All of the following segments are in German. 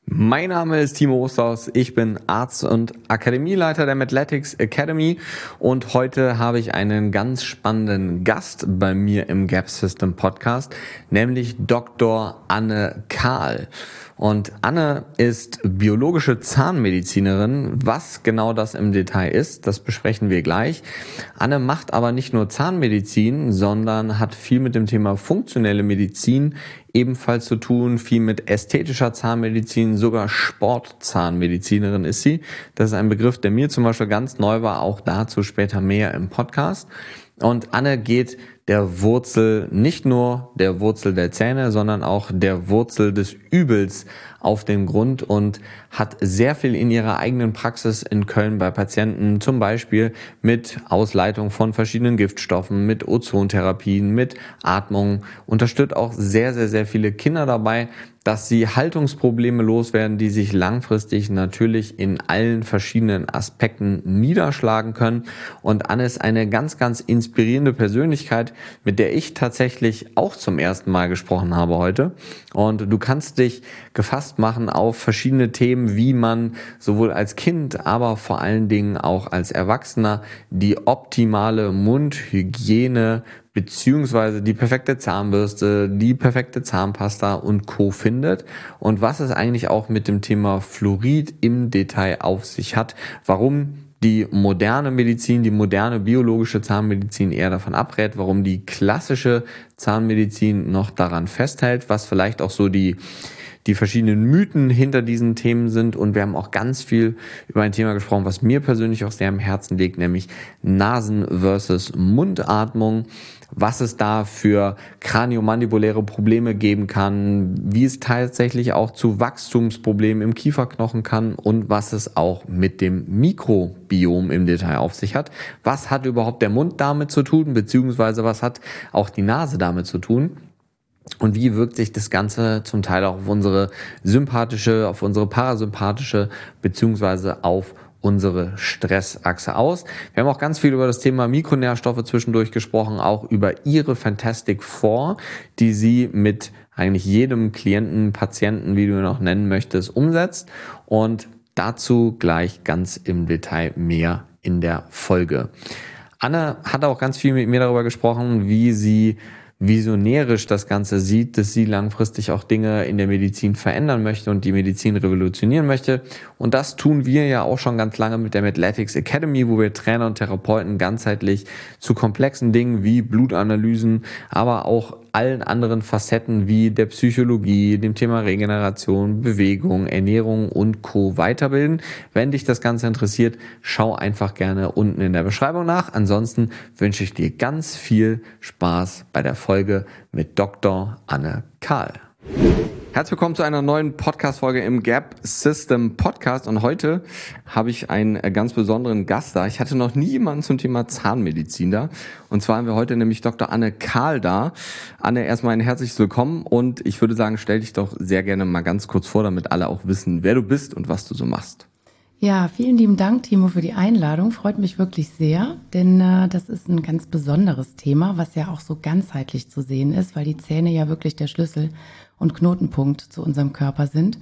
Mein Name ist Timo Osterhaus, ich bin Arzt und Akademieleiter der Medletics Academy und heute habe ich einen ganz spannenden Gast bei mir im Gap System Podcast, nämlich Dr. Anne Kahl. Und Anne ist biologische Zahnmedizinerin. Was genau das im Detail ist, das besprechen wir gleich. Anne macht aber nicht nur Zahnmedizin, sondern hat viel mit dem Thema funktionelle Medizin ebenfalls zu tun, viel mit ästhetischer Zahnmedizin, sogar Sportzahnmedizinerin ist sie. Das ist ein Begriff, der mir zum Beispiel ganz neu war, auch dazu später mehr im Podcast. Und Anne geht der Wurzel, nicht nur der Wurzel der Zähne, sondern auch der Wurzel des Übels auf den Grund und hat sehr viel in ihrer eigenen Praxis in Köln bei Patienten, zum Beispiel mit Ausleitung von verschiedenen Giftstoffen, mit Ozontherapien, mit Atmung, unterstützt auch sehr, sehr, sehr viele Kinder dabei, dass sie Haltungsprobleme loswerden, die sich langfristig natürlich in allen verschiedenen Aspekten niederschlagen können. Und Anne ist eine ganz, ganz inspirierende Persönlichkeit, mit der ich tatsächlich auch zum ersten Mal gesprochen habe heute. Und du kannst dich gefasst machen auf verschiedene Themen, wie man sowohl als Kind, aber vor allen Dingen auch als Erwachsener die optimale Mundhygiene beziehungsweise die perfekte Zahnbürste, die perfekte Zahnpasta und Co. findet und was es eigentlich auch mit dem Thema Fluorid im Detail auf sich hat, warum die moderne Medizin, die moderne biologische Zahnmedizin eher davon abrät, warum die klassische Zahnmedizin noch daran festhält, was vielleicht auch so die verschiedenen Mythen hinter diesen Themen sind, und wir haben auch ganz viel über ein Thema gesprochen, was mir persönlich auch sehr am Herzen liegt, nämlich Nasen- versus Mundatmung, was es da für kraniomandibuläre Probleme geben kann, wie es tatsächlich auch zu Wachstumsproblemen im Kieferknochen kann und was es auch mit dem Mikrobiom im Detail auf sich hat. Was hat überhaupt der Mund damit zu tun, beziehungsweise was hat auch die Nase damit zu tun? Und wie wirkt sich das Ganze zum Teil auch auf unsere sympathische, auf unsere parasympathische beziehungsweise auf unsere Stressachse aus. Wir haben auch ganz viel über das Thema Mikronährstoffe zwischendurch gesprochen, auch über ihre Fantastic Four, die sie mit eigentlich jedem Klienten, Patienten, wie du ihn auch nennen möchtest, umsetzt. Und dazu gleich ganz im Detail mehr in der Folge. Anne hat auch ganz viel mit mir darüber gesprochen, wie sie visionärisch das Ganze sieht, dass sie langfristig auch Dinge in der Medizin verändern möchte und die Medizin revolutionieren möchte. Und das tun wir ja auch schon ganz lange mit der Medletics Academy, wo wir Trainer und Therapeuten ganzheitlich zu komplexen Dingen wie Blutanalysen, aber auch allen anderen Facetten wie der Psychologie, dem Thema Regeneration, Bewegung, Ernährung und Co. weiterbilden. Wenn dich das Ganze interessiert, schau einfach gerne unten in der Beschreibung nach. Ansonsten wünsche ich dir ganz viel Spaß bei der Folge mit Dr. Anne Kahl. Herzlich willkommen zu einer neuen Podcast-Folge im Gap System Podcast, und heute habe ich einen ganz besonderen Gast da. Ich hatte noch nie jemanden zum Thema Zahnmedizin da, und zwar haben wir heute nämlich Dr. Anne Kahl da. Anne, erstmal ein herzliches Willkommen, und ich würde sagen, stell dich doch sehr gerne mal ganz kurz vor, damit alle auch wissen, wer du bist und was du so machst. Ja, vielen lieben Dank, Timo, für die Einladung. Freut mich wirklich sehr, denn das ist ein ganz besonderes Thema, was ja auch so ganzheitlich zu sehen ist, weil die Zähne ja wirklich der Schlüssel und Knotenpunkt zu unserem Körper sind.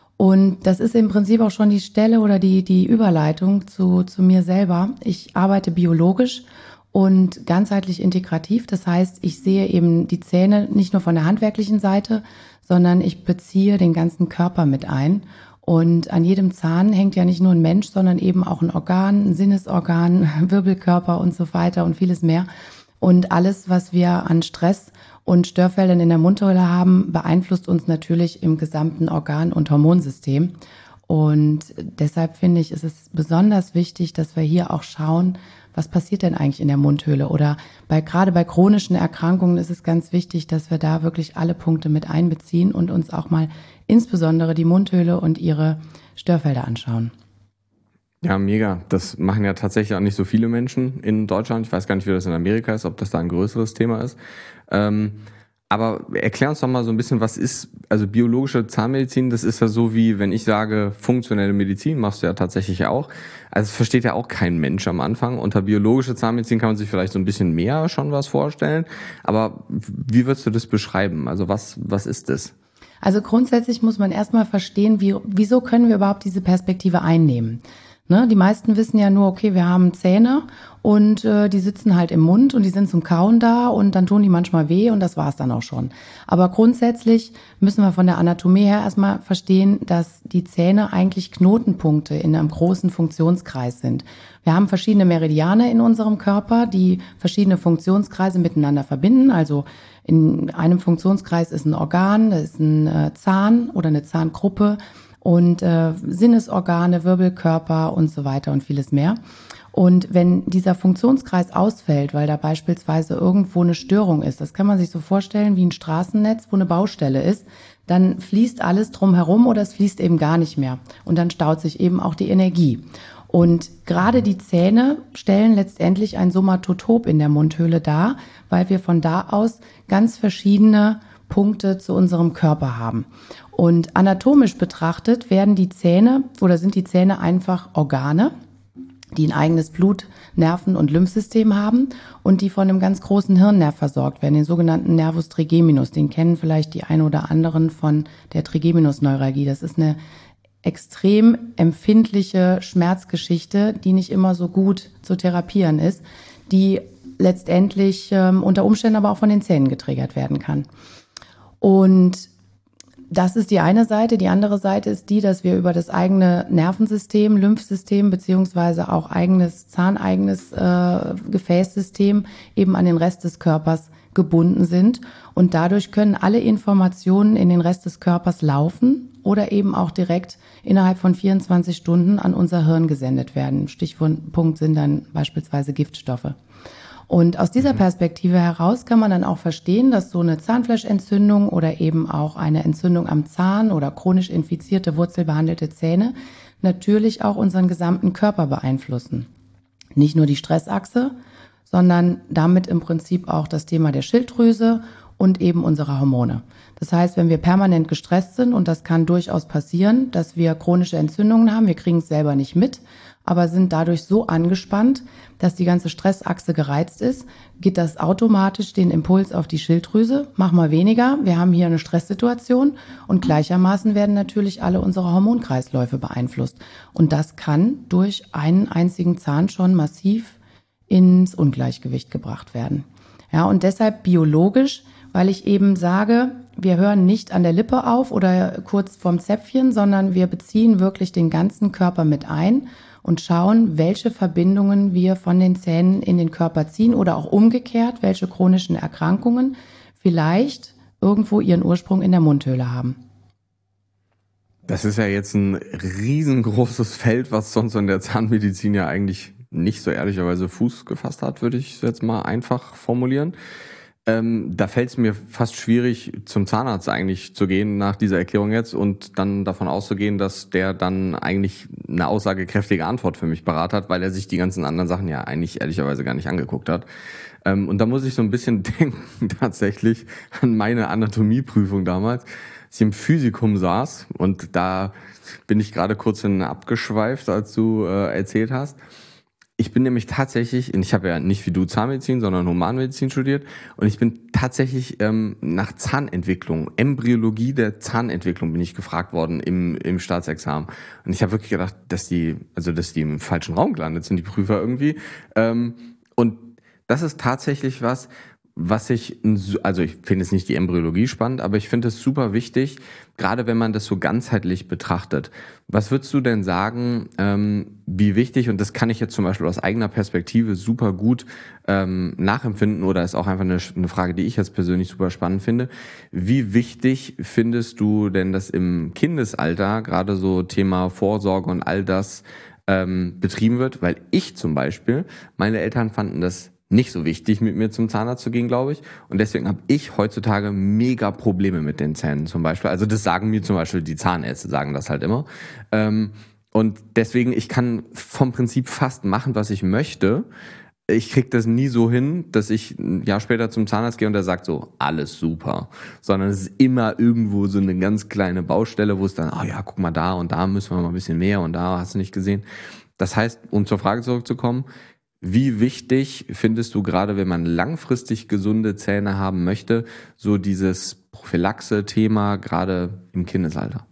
Und das ist im Prinzip auch schon die Stelle oder die Überleitung zu mir selber. Ich arbeite biologisch und ganzheitlich integrativ. Das heißt, ich sehe eben die Zähne nicht nur von der handwerklichen Seite, sondern ich beziehe den ganzen Körper mit ein. Und an jedem Zahn hängt ja nicht nur ein Mensch, sondern eben auch ein Organ, ein Sinnesorgan, Wirbelkörper und so weiter und vieles mehr. Und alles, was wir an Stress und Störfeldern in der Mundhöhle haben, beeinflusst uns natürlich im gesamten Organ- und Hormonsystem. Und deshalb finde ich, ist es besonders wichtig, dass wir hier auch schauen, was passiert denn eigentlich in der Mundhöhle? Oder gerade bei chronischen Erkrankungen ist es ganz wichtig, dass wir da wirklich alle Punkte mit einbeziehen und uns auch mal insbesondere die Mundhöhle und ihre Störfelder anschauen. Ja, mega. Das machen ja tatsächlich auch nicht so viele Menschen in Deutschland. Ich weiß gar nicht, wie das in Amerika ist, ob das da ein größeres Thema ist. Aber erklär uns doch mal so ein bisschen, was ist, also biologische Zahnmedizin, das ist ja so wie, wenn ich sage, funktionelle Medizin, machst du ja tatsächlich auch. Also es versteht ja auch kein Mensch am Anfang. Unter biologische Zahnmedizin kann man sich vielleicht so ein bisschen mehr schon was vorstellen. Aber wie würdest du das beschreiben? Also was ist das? Also grundsätzlich muss man erstmal verstehen, wieso können wir überhaupt diese Perspektive einnehmen. Ne? Die meisten wissen ja nur, okay, wir haben Zähne und die sitzen halt im Mund und die sind zum Kauen da und dann tun die manchmal weh und das war's dann auch schon. Aber grundsätzlich müssen wir von der Anatomie her erstmal verstehen, dass die Zähne eigentlich Knotenpunkte in einem großen Funktionskreis sind. Wir haben verschiedene Meridiane in unserem Körper, die verschiedene Funktionskreise miteinander verbinden. Also in einem Funktionskreis ist ein Organ, das ist ein Zahn oder eine Zahngruppe und Sinnesorgane, Wirbelkörper und so weiter und vieles mehr. Und wenn dieser Funktionskreis ausfällt, weil da beispielsweise irgendwo eine Störung ist, das kann man sich so vorstellen wie ein Straßennetz, wo eine Baustelle ist, dann fließt alles drumherum oder es fließt eben gar nicht mehr. Und dann staut sich eben auch die Energie. Und gerade die Zähne stellen letztendlich ein Somatotop in der Mundhöhle dar, weil wir von da aus ganz verschiedene Punkte zu unserem Körper haben. Und anatomisch betrachtet werden die Zähne oder sind die Zähne einfach Organe, die ein eigenes Blut-, Nerven- und Lymphsystem haben und die von einem ganz großen Hirnnerv versorgt werden, den sogenannten Nervus trigeminus. Den kennen vielleicht die ein oder anderen von der Trigeminusneuralgie. Das ist eine extrem empfindliche Schmerzgeschichte, die nicht immer so gut zu therapieren ist, die letztendlich unter Umständen aber auch von den Zähnen getriggert werden kann. Und das ist die eine Seite. Die andere Seite ist die, dass wir über das eigene Nervensystem, Lymphsystem beziehungsweise auch zahneigenes Gefäßsystem eben an den Rest des Körpers gebunden sind. Und dadurch können alle Informationen in den Rest des Körpers laufen oder eben auch direkt innerhalb von 24 Stunden an unser Hirn gesendet werden. Stichpunkt sind dann beispielsweise Giftstoffe. Und aus dieser Perspektive heraus kann man dann auch verstehen, dass so eine Zahnfleischentzündung oder eben auch eine Entzündung am Zahn oder chronisch infizierte, wurzelbehandelte Zähne natürlich auch unseren gesamten Körper beeinflussen. Nicht nur die Stressachse, sondern damit im Prinzip auch das Thema der Schilddrüse und eben unsere Hormone. Das heißt, wenn wir permanent gestresst sind, und das kann durchaus passieren, dass wir chronische Entzündungen haben, wir kriegen es selber nicht mit, aber sind dadurch so angespannt, dass die ganze Stressachse gereizt ist, geht das automatisch den Impuls auf die Schilddrüse, mach mal weniger, wir haben hier eine Stresssituation und gleichermaßen werden natürlich alle unsere Hormonkreisläufe beeinflusst. Und das kann durch einen einzigen Zahn schon massiv ins Ungleichgewicht gebracht werden. Ja, und deshalb biologisch, weil ich eben sage, wir hören nicht an der Lippe auf oder kurz vorm Zäpfchen, sondern wir beziehen wirklich den ganzen Körper mit ein und schauen, welche Verbindungen wir von den Zähnen in den Körper ziehen oder auch umgekehrt, welche chronischen Erkrankungen vielleicht irgendwo ihren Ursprung in der Mundhöhle haben. Das ist ja jetzt ein riesengroßes Feld, was sonst in der Zahnmedizin ja eigentlich nicht so ehrlicherweise Fuß gefasst hat, würde ich jetzt mal einfach formulieren. Da fällt es mir fast schwierig, zum Zahnarzt eigentlich zu gehen nach dieser Erklärung jetzt und dann davon auszugehen, dass der dann eigentlich eine aussagekräftige Antwort für mich parat hat, weil er sich die ganzen anderen Sachen ja eigentlich ehrlicherweise gar nicht angeguckt hat. Und da muss ich so ein bisschen denken tatsächlich an meine Anatomieprüfung damals, als ich im Physikum saß und da bin ich gerade kurz abgeschweift, als du erzählt hast. Ich bin nämlich tatsächlich, ich habe ja nicht wie du Zahnmedizin, sondern Humanmedizin studiert und ich bin tatsächlich nach Zahnentwicklung, Embryologie der Zahnentwicklung bin ich gefragt worden im Staatsexamen. Und ich habe wirklich gedacht, dass die im falschen Raum gelandet sind, die Prüfer irgendwie. Und das ist tatsächlich was ich finde es nicht die Embryologie spannend, aber ich finde es super wichtig, gerade wenn man das so ganzheitlich betrachtet. Was würdest du denn sagen, wie wichtig, und das kann ich jetzt zum Beispiel aus eigener Perspektive super gut nachempfinden oder ist auch einfach eine Frage, die ich jetzt persönlich super spannend finde. Wie wichtig findest du denn das im Kindesalter, gerade so Thema Vorsorge und all das betrieben wird? Weil ich zum Beispiel, meine Eltern fanden das nicht so wichtig, mit mir zum Zahnarzt zu gehen, glaube ich. Und deswegen habe ich heutzutage mega Probleme mit den Zähnen zum Beispiel. Also das sagen mir zum Beispiel die Zahnärzte, sagen das halt immer. Und deswegen, ich kann vom Prinzip fast machen, was ich möchte. Ich krieg das nie so hin, dass ich ein Jahr später zum Zahnarzt gehe und der sagt so, alles super. Sondern es ist immer irgendwo so eine ganz kleine Baustelle, wo es dann, ja, guck mal da und da müssen wir mal ein bisschen mehr und da hast du nicht gesehen. Das heißt, um zur Frage zurückzukommen, Wie wichtig findest du gerade, wenn man langfristig gesunde Zähne haben möchte, so dieses Prophylaxe-Thema gerade im Kindesalter?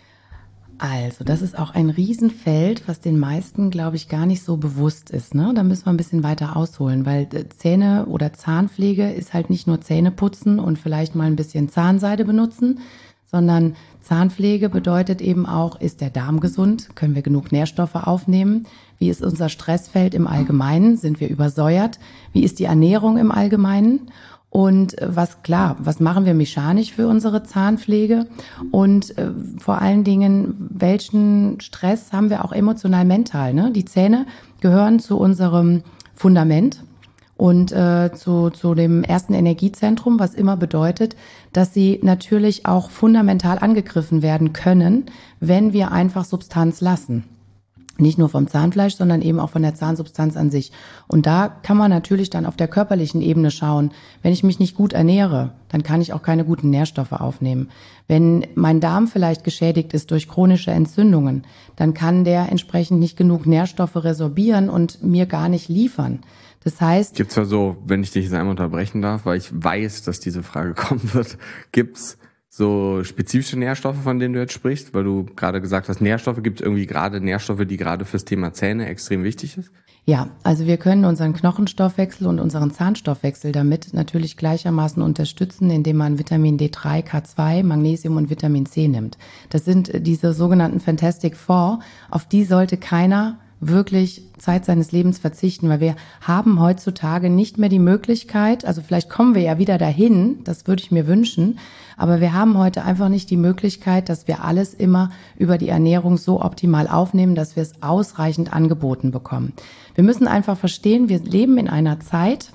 Also, das ist auch ein Riesenfeld, was den meisten, glaube ich, gar nicht so bewusst ist, ne? Da müssen wir ein bisschen weiter ausholen, weil Zähne oder Zahnpflege ist halt nicht nur Zähneputzen und vielleicht mal ein bisschen Zahnseide benutzen, sondern Zahnpflege bedeutet eben auch, ist der Darm gesund? Können wir genug Nährstoffe aufnehmen? Wie ist unser Stressfeld im Allgemeinen? Sind wir übersäuert? Wie ist die Ernährung im Allgemeinen? Und was machen wir mechanisch für unsere Zahnpflege? Und vor allen Dingen, welchen Stress haben wir auch emotional, mental? Ne? Die Zähne gehören zu unserem Fundament und zu dem ersten Energiezentrum, was immer bedeutet, dass sie natürlich auch fundamental angegriffen werden können, wenn wir einfach Substanz lassen. Nicht nur vom Zahnfleisch, sondern eben auch von der Zahnsubstanz an sich. Und da kann man natürlich dann auf der körperlichen Ebene schauen. Wenn ich mich nicht gut ernähre, dann kann ich auch keine guten Nährstoffe aufnehmen. Wenn mein Darm vielleicht geschädigt ist durch chronische Entzündungen, dann kann der entsprechend nicht genug Nährstoffe resorbieren und mir gar nicht liefern. Das heißt... Gibt's da so, wenn ich dich jetzt einmal unterbrechen darf, weil ich weiß, dass diese Frage kommen wird, gibt's so spezifische Nährstoffe, von denen du jetzt sprichst, weil du gerade gesagt hast, Nährstoffe, gibt es irgendwie gerade Nährstoffe, die gerade fürs Thema Zähne extrem wichtig ist? Ja, also wir können unseren Knochenstoffwechsel und unseren Zahnstoffwechsel damit natürlich gleichermaßen unterstützen, indem man Vitamin D3, K2, Magnesium und Vitamin C nimmt. Das sind diese sogenannten Fantastic Four, auf die sollte keiner wirklich Zeit seines Lebens verzichten, weil wir haben heutzutage nicht mehr die Möglichkeit, also vielleicht kommen wir ja wieder dahin, das würde ich mir wünschen, aber wir haben heute einfach nicht die Möglichkeit, dass wir alles immer über die Ernährung so optimal aufnehmen, dass wir es ausreichend angeboten bekommen. Wir müssen einfach verstehen, wir leben in einer Zeit,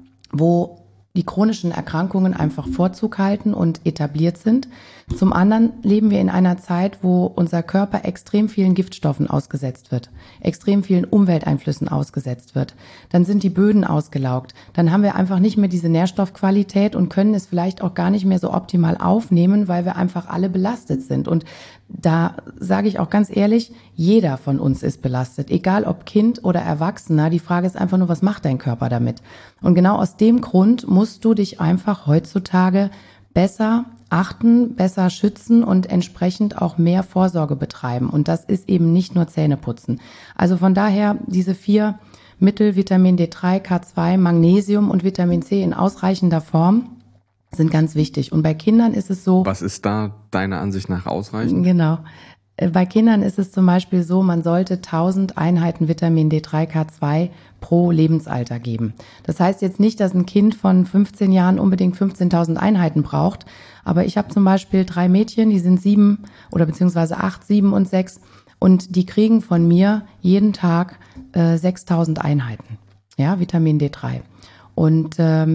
wo die chronischen Erkrankungen einfach Vorzug halten und etabliert sind. Zum anderen leben wir in einer Zeit, wo unser Körper extrem vielen Giftstoffen ausgesetzt wird, extrem vielen Umwelteinflüssen ausgesetzt wird. Dann sind die Böden ausgelaugt. Dann haben wir einfach nicht mehr diese Nährstoffqualität und können es vielleicht auch gar nicht mehr so optimal aufnehmen, weil wir einfach alle belastet sind. Und da sage ich auch ganz ehrlich, jeder von uns ist belastet, egal ob Kind oder Erwachsener. Die Frage ist einfach nur, was macht dein Körper damit? Und genau aus dem Grund musst du dich einfach heutzutage besser achten, besser schützen und entsprechend auch mehr Vorsorge betreiben. Und das ist eben nicht nur Zähneputzen. Also von daher diese 4 Mittel, Vitamin D3, K2, Magnesium und Vitamin C in ausreichender Form, sind ganz wichtig. Und bei Kindern ist es so... Was ist da deiner Ansicht nach ausreichend? Genau. Bei Kindern ist es zum Beispiel so, man sollte 1000 Einheiten Vitamin D3, K2 pro Lebensalter geben. Das heißt jetzt nicht, dass ein Kind von 15 Jahren unbedingt 15.000 Einheiten braucht. Aber ich habe zum Beispiel 3 Mädchen, die sind 7 oder beziehungsweise 8, 7 und 6. Und die kriegen von mir jeden Tag 6.000 Einheiten, ja, Vitamin D3. Und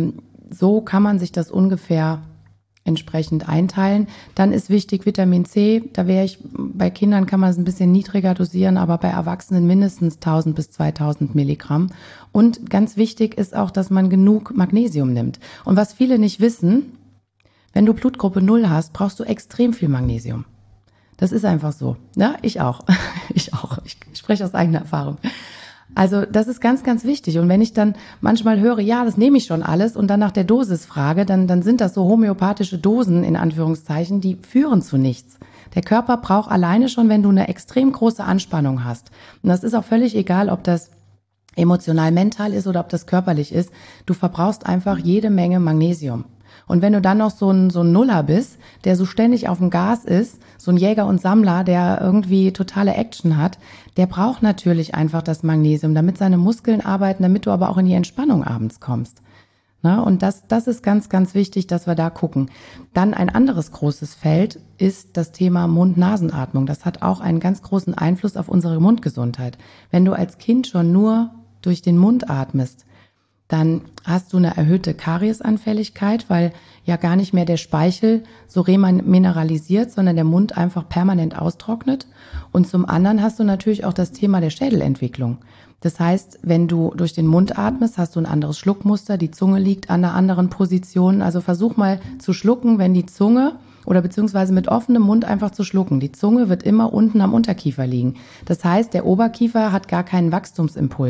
so kann man sich das ungefähr entsprechend einteilen. Dann ist wichtig Vitamin C. Da bei Kindern kann man es ein bisschen niedriger dosieren, aber bei Erwachsenen mindestens 1000 bis 2000 Milligramm. Und ganz wichtig ist auch, dass man genug Magnesium nimmt. Und was viele nicht wissen, wenn du Blutgruppe 0 hast, brauchst du extrem viel Magnesium. Das ist einfach so. Ja, ich auch. Ich spreche aus eigener Erfahrung. Also das ist ganz, ganz wichtig. Und wenn ich dann manchmal höre, ja, das nehme ich schon alles und dann nach der Dosis frage, dann sind das so homöopathische Dosen in Anführungszeichen, die führen zu nichts. Der Körper braucht alleine schon, wenn du eine extrem große Anspannung hast. Und das ist auch völlig egal, ob das emotional, mental ist oder ob das körperlich ist. Du verbrauchst einfach jede Menge Magnesium. Und wenn du dann noch so ein Nuller bist, der so ständig auf dem Gas ist, so ein Jäger und Sammler, der irgendwie totale Action hat, der braucht natürlich einfach das Magnesium, damit seine Muskeln arbeiten, damit du aber auch in die Entspannung abends kommst. Na, und das ist ganz, ganz wichtig, dass wir da gucken. Dann ein anderes großes Feld ist das Thema Mund-Nasen-Atmung. Das hat auch einen ganz großen Einfluss auf unsere Mundgesundheit. Wenn du als Kind schon nur durch den Mund atmest, dann hast du eine erhöhte Kariesanfälligkeit, weil ja gar nicht mehr der Speichel so remineralisiert, sondern der Mund einfach permanent austrocknet. Und zum anderen hast du natürlich auch das Thema der Schädelentwicklung. Das heißt, wenn du durch den Mund atmest, hast du ein anderes Schluckmuster, die Zunge liegt an einer anderen Position. Also versuch mal zu schlucken, wenn die Zunge oder beziehungsweise mit offenem Mund einfach zu schlucken. Die Zunge wird immer unten am Unterkiefer liegen. Das heißt, der Oberkiefer hat gar keinen Wachstumsimpuls.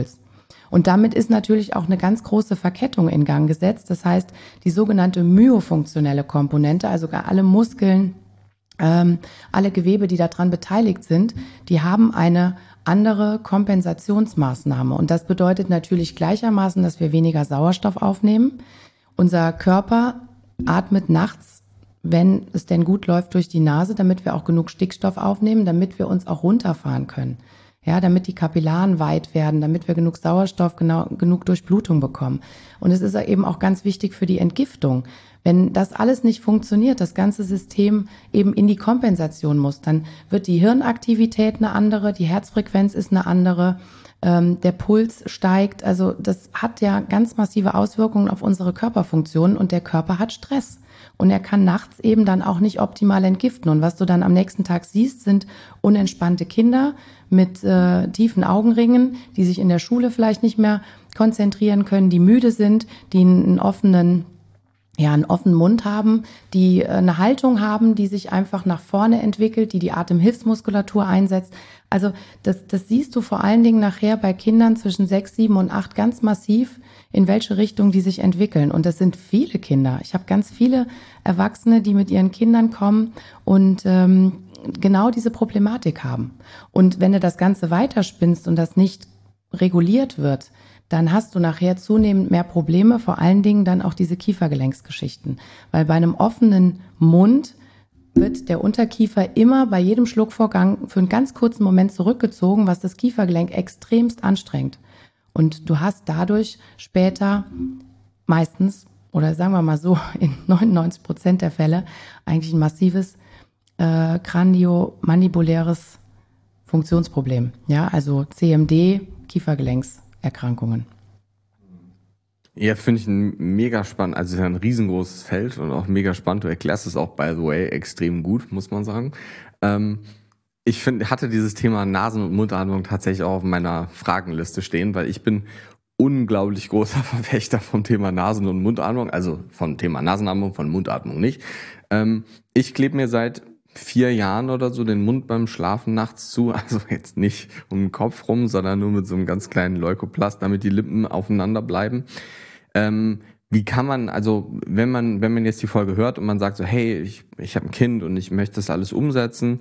Und damit ist natürlich auch eine ganz große Verkettung in Gang gesetzt. Das heißt, die sogenannte myofunktionelle Komponente, also alle Muskeln, alle Gewebe, die daran beteiligt sind, die haben eine andere Kompensationsmaßnahme. Und das bedeutet natürlich gleichermaßen, dass wir weniger Sauerstoff aufnehmen. Unser Körper atmet nachts, wenn es denn gut läuft, durch die Nase, damit wir auch genug Stickstoff aufnehmen, damit wir uns auch runterfahren können. Ja, damit die Kapillaren weit werden, damit wir genug Sauerstoff, genug Durchblutung bekommen. Und es ist eben auch ganz wichtig für die Entgiftung. Wenn das alles nicht funktioniert, das ganze System eben in die Kompensation muss, dann wird die Hirnaktivität eine andere, die Herzfrequenz ist eine andere, der Puls steigt. Also das hat ja ganz massive Auswirkungen auf unsere Körperfunktionen und der Körper hat Stress. Und er kann nachts eben dann auch nicht optimal entgiften. Und was du dann am nächsten Tag siehst, sind unentspannte Kinder mit tiefen Augenringen, die sich in der Schule vielleicht nicht mehr konzentrieren können, die müde sind, die einen offenen Mund haben, die eine Haltung haben, die sich einfach nach vorne entwickelt, die Atemhilfsmuskulatur einsetzt. Also das siehst du vor allen Dingen nachher bei Kindern zwischen 6, 7 und 8 ganz massiv, in welche Richtung die sich entwickeln. Und das sind viele Kinder. Ich habe ganz viele Erwachsene, die mit ihren Kindern kommen und genau diese Problematik haben. Und wenn du das Ganze weiterspinnst und das nicht reguliert wird, dann hast du nachher zunehmend mehr Probleme, vor allen Dingen dann auch diese Kiefergelenksgeschichten. Weil bei einem offenen Mund wird der Unterkiefer immer bei jedem Schluckvorgang für einen ganz kurzen Moment zurückgezogen, was das Kiefergelenk extremst anstrengt. Und du hast dadurch später meistens, oder sagen wir mal so, in 99% der Fälle eigentlich ein massives kraniomandibuläres Funktionsproblem. Ja, also CMD, Kiefergelenkserkrankungen. Ja, finde ich mega spannend. Also es ist ja ein riesengroßes Feld und auch mega spannend. Du erklärst es auch, by the way, extrem gut, muss man sagen. Ich hatte dieses Thema Nasen- und Mundatmung tatsächlich auch auf meiner Fragenliste stehen, weil ich bin unglaublich großer Verfechter vom Thema Nasen- und Mundatmung, also vom Thema Nasenatmung, von Mundatmung nicht. Ich klebe mir seit 4 Jahren oder so den Mund beim Schlafen nachts zu, also jetzt nicht um den Kopf rum, sondern nur mit so einem ganz kleinen Leukoplast, damit die Lippen aufeinander bleiben. Wie kann man, also wenn man jetzt die Folge hört und man sagt so, hey, ich habe ein Kind und ich möchte das alles umsetzen,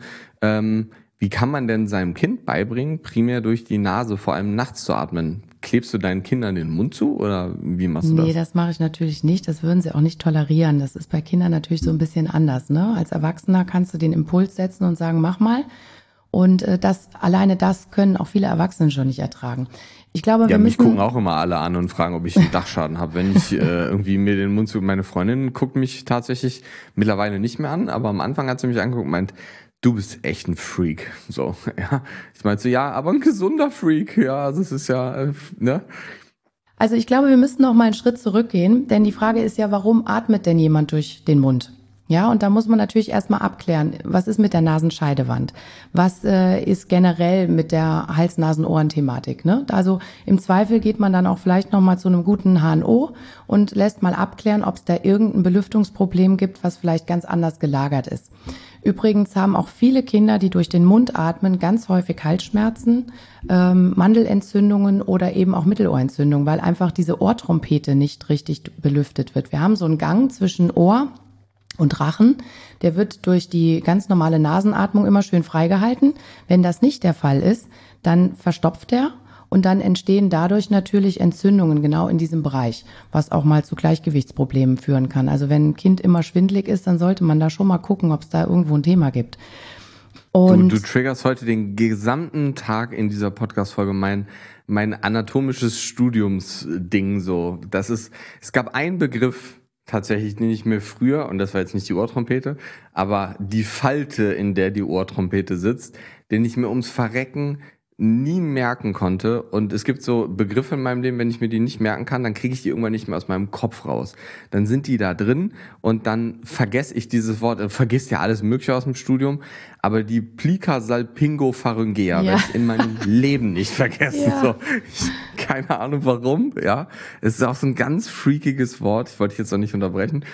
wie kann man denn seinem Kind beibringen, primär durch die Nase, vor allem nachts zu atmen? Klebst du deinen Kindern den Mund zu oder wie machst du das? Nee, das mache ich natürlich nicht. Das würden sie auch nicht tolerieren. Das ist bei Kindern natürlich so ein bisschen anders, ne? Als Erwachsener kannst du den Impuls setzen und sagen, mach mal. Und alleine das können auch viele Erwachsene schon nicht ertragen. Ich glaube, wir mich müssen gucken auch immer alle an und fragen, ob ich einen Dachschaden habe, wenn ich irgendwie mir den Mund zu. Meine Freundin guckt mich tatsächlich mittlerweile nicht mehr an, aber am Anfang hat sie mich angeguckt und meint, du bist echt ein Freak. So, ja. Ich meinte so, ja, aber ein gesunder Freak. Ja, also es ist ja, ne? Also ich glaube, wir müssten noch mal einen Schritt zurückgehen, denn die Frage ist ja, warum atmet denn jemand durch den Mund? Ja, und da muss man natürlich erstmal abklären, was ist mit der Nasenscheidewand? Was ist generell mit der Hals-Nasen-Ohren-Thematik? Ne? Also im Zweifel geht man dann auch vielleicht nochmal zu einem guten HNO und lässt mal abklären, ob es da irgendein Belüftungsproblem gibt, was vielleicht ganz anders gelagert ist. Übrigens haben auch viele Kinder, die durch den Mund atmen, ganz häufig Halsschmerzen, Mandelentzündungen oder eben auch Mittelohrentzündungen, weil einfach diese Ohrtrompete nicht richtig belüftet wird. Wir haben so einen Gang zwischen Ohr und Rachen, der wird durch die ganz normale Nasenatmung immer schön freigehalten. Wenn das nicht der Fall ist, dann verstopft er und dann entstehen dadurch natürlich Entzündungen genau in diesem Bereich, was auch mal zu Gleichgewichtsproblemen führen kann. Also wenn ein Kind immer schwindelig ist, dann sollte man da schon mal gucken, ob es da irgendwo ein Thema gibt. Und du triggerst heute den gesamten Tag in dieser Podcast-Folge mein anatomisches Studiumsding so. Es gab einen Begriff, tatsächlich, den ich mir früher, und das war jetzt nicht die Ohrtrompete, aber die Falte, in der die Ohrtrompete sitzt, den ich mir ums Verrecken nie merken konnte. Und es gibt so Begriffe in meinem Leben, wenn ich mir die nicht merken kann, dann kriege ich die irgendwann nicht mehr aus meinem Kopf raus. Dann sind die da drin und dann vergesse ich dieses Wort, vergisst ja alles Mögliche aus dem Studium, aber die Plica salpingo-pharyngea werde ich in meinem Leben nicht vergessen. Ja. So, keine Ahnung warum, ja. Es ist auch so ein ganz freakiges Wort, ich wollte dich jetzt noch nicht unterbrechen.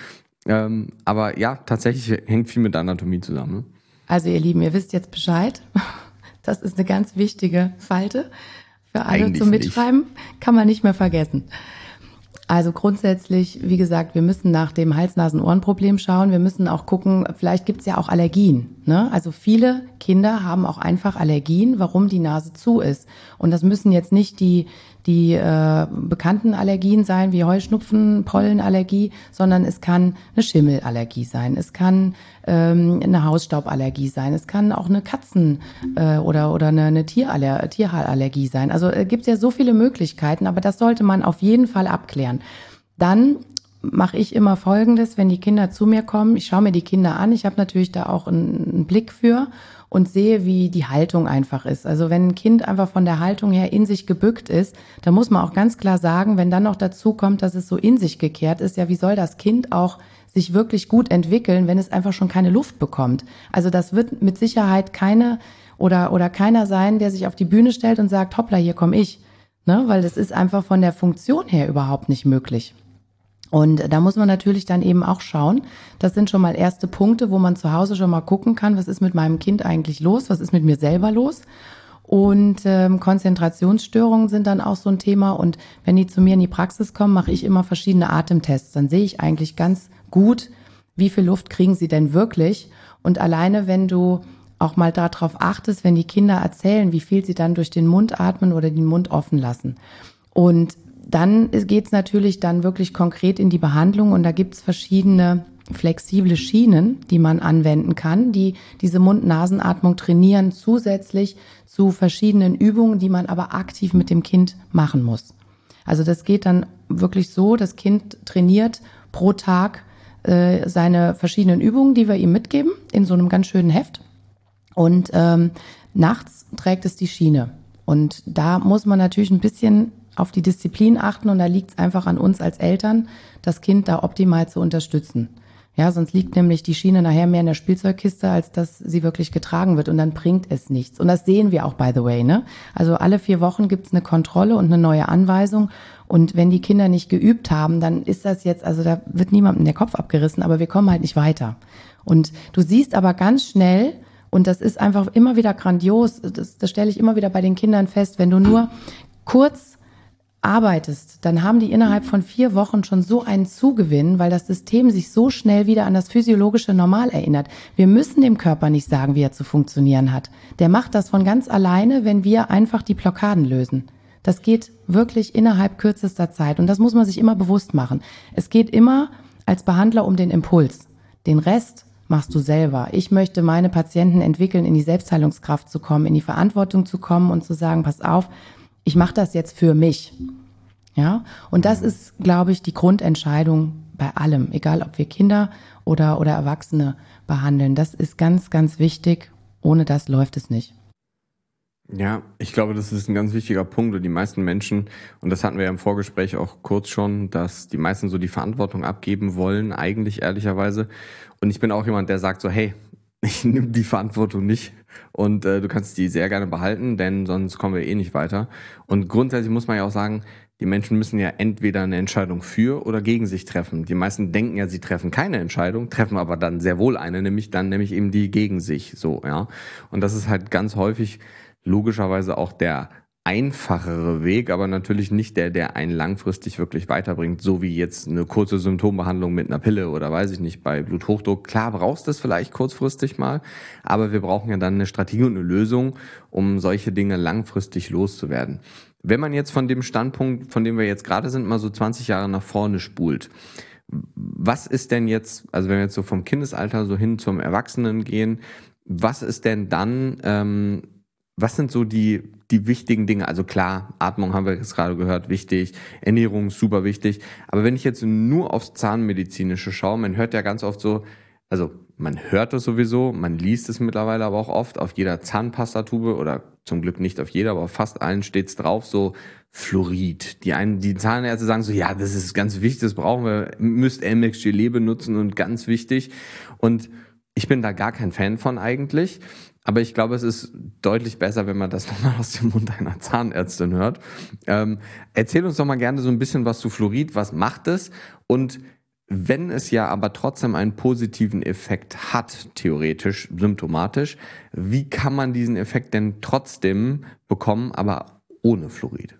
Aber ja, tatsächlich hängt viel mit Anatomie zusammen. Ne? Also ihr Lieben, ihr wisst jetzt Bescheid. Das ist eine ganz wichtige Falte. Für alle Eigentlich zum Mitschreiben kann man nicht mehr vergessen. Also grundsätzlich, wie gesagt, wir müssen nach dem Hals-Nasen-Ohren-Problem schauen. Wir müssen auch gucken, vielleicht gibt es ja auch Allergien. Ne? Also viele Kinder haben auch einfach Allergien, warum die Nase zu ist. Und das müssen jetzt nicht die bekannten Allergien sein, wie Heuschnupfen, Pollenallergie, sondern es kann eine Schimmelallergie sein. Es kann eine Hausstauballergie sein. Es kann auch eine Katzen- oder eine Tierhaallergie sein. Also gibt es ja so viele Möglichkeiten, aber das sollte man auf jeden Fall abklären. Dann mache ich immer Folgendes, wenn die Kinder zu mir kommen. Ich schaue mir die Kinder an. Ich habe natürlich da auch einen Blick für und sehe, wie die Haltung einfach ist. Also wenn ein Kind einfach von der Haltung her in sich gebückt ist, dann muss man auch ganz klar sagen, wenn dann noch dazu kommt, dass es so in sich gekehrt ist, ja, wie soll das Kind auch sich wirklich gut entwickeln, wenn es einfach schon keine Luft bekommt? Also das wird mit Sicherheit keine oder keiner sein, der sich auf die Bühne stellt und sagt, hoppla, hier komme ich. Ne? Weil das ist einfach von der Funktion her überhaupt nicht möglich. Und da muss man natürlich dann eben auch schauen, das sind schon mal erste Punkte, wo man zu Hause schon mal gucken kann, was ist mit meinem Kind eigentlich los, was ist mit mir selber los. Und Konzentrationsstörungen sind dann auch so ein Thema. Und wenn die zu mir in die Praxis kommen, mache ich immer verschiedene Atemtests. Dann sehe ich eigentlich ganz gut, wie viel Luft kriegen sie denn wirklich. Und alleine, wenn du auch mal darauf achtest, wenn die Kinder erzählen, wie viel sie dann durch den Mund atmen oder den Mund offen lassen. Und dann geht's natürlich dann wirklich konkret in die Behandlung und da gibt's verschiedene flexible Schienen, die man anwenden kann, die diese Mund-Nasen-Atmung trainieren, zusätzlich zu verschiedenen Übungen, die man aber aktiv mit dem Kind machen muss. Also das geht dann wirklich so, das Kind trainiert pro Tag seine verschiedenen Übungen, die wir ihm mitgeben, in so einem ganz schönen Heft. Und nachts trägt es die Schiene. Und da muss man natürlich ein bisschen auf die Disziplin achten und da liegt es einfach an uns als Eltern, das Kind da optimal zu unterstützen. Ja, sonst liegt nämlich die Schiene nachher mehr in der Spielzeugkiste, als dass sie wirklich getragen wird und dann bringt es nichts. Und das sehen wir auch, by the way, ne? Also alle 4 Wochen gibt es eine Kontrolle und eine neue Anweisung und wenn die Kinder nicht geübt haben, dann ist das jetzt, also da wird niemandem der Kopf abgerissen, aber wir kommen halt nicht weiter. Und du siehst aber ganz schnell, und das ist einfach immer wieder grandios, das stelle ich immer wieder bei den Kindern fest, wenn du nur kurz arbeitest, dann haben die innerhalb von 4 Wochen schon so einen Zugewinn, weil das System sich so schnell wieder an das physiologische Normal erinnert. Wir müssen dem Körper nicht sagen, wie er zu funktionieren hat. Der macht das von ganz alleine, wenn wir einfach die Blockaden lösen. Das geht wirklich innerhalb kürzester Zeit und das muss man sich immer bewusst machen. Es geht immer als Behandler um den Impuls. Den Rest machst du selber. Ich möchte meine Patienten entwickeln, in die Selbstheilungskraft zu kommen, in die Verantwortung zu kommen und zu sagen, pass auf, ich mache das jetzt für mich. Ja, und das ist, glaube ich, die Grundentscheidung bei allem, egal ob wir Kinder oder Erwachsene behandeln. Das ist ganz, ganz wichtig. Ohne das läuft es nicht. Ja, ich glaube, das ist ein ganz wichtiger Punkt und die meisten Menschen, und das hatten wir ja im Vorgespräch auch kurz schon, dass die meisten so die Verantwortung abgeben wollen, eigentlich ehrlicherweise. Und ich bin auch jemand, der sagt so, hey, ich nehme die Verantwortung nicht und du kannst die sehr gerne behalten, denn sonst kommen wir eh nicht weiter. Und grundsätzlich muss man ja auch sagen, die Menschen müssen ja entweder eine Entscheidung für oder gegen sich treffen. Die meisten denken ja, sie treffen keine Entscheidung, treffen aber dann sehr wohl eine, nämlich eben die gegen sich, so, ja. Und das ist halt ganz häufig logischerweise auch der einfachere Weg, aber natürlich nicht der einen langfristig wirklich weiterbringt, so wie jetzt eine kurze Symptombehandlung mit einer Pille oder weiß ich nicht, bei Bluthochdruck. Klar brauchst du es vielleicht kurzfristig mal, aber wir brauchen ja dann eine Strategie und eine Lösung, um solche Dinge langfristig loszuwerden. Wenn man jetzt von dem Standpunkt, von dem wir jetzt gerade sind, mal so 20 Jahre nach vorne spult, was ist denn jetzt, also wenn wir jetzt so vom Kindesalter so hin zum Erwachsenen gehen, was ist denn dann, was sind so die wichtigen Dinge? Also klar, Atmung haben wir jetzt gerade gehört, wichtig, Ernährung super wichtig. Aber wenn ich jetzt nur aufs Zahnmedizinische schaue, man hört ja ganz oft so, also man hört es sowieso, man liest es mittlerweile aber auch oft, auf jeder Zahnpastatube oder zum Glück nicht auf jeder, aber auf fast allen steht's drauf, so Fluorid. Die Zahnärzte sagen so, ja, das ist ganz wichtig, das brauchen wir, müsst Elmex Gelee benutzen und ganz wichtig. Und ich bin da gar kein Fan von eigentlich. Aber ich glaube, es ist deutlich besser, wenn man das nochmal aus dem Mund einer Zahnärztin hört. Erzähl uns doch mal gerne so ein bisschen was zu Fluorid. Was macht es? Und wenn es ja aber trotzdem einen positiven Effekt hat, theoretisch, symptomatisch, wie kann man diesen Effekt denn trotzdem bekommen, aber ohne Fluorid?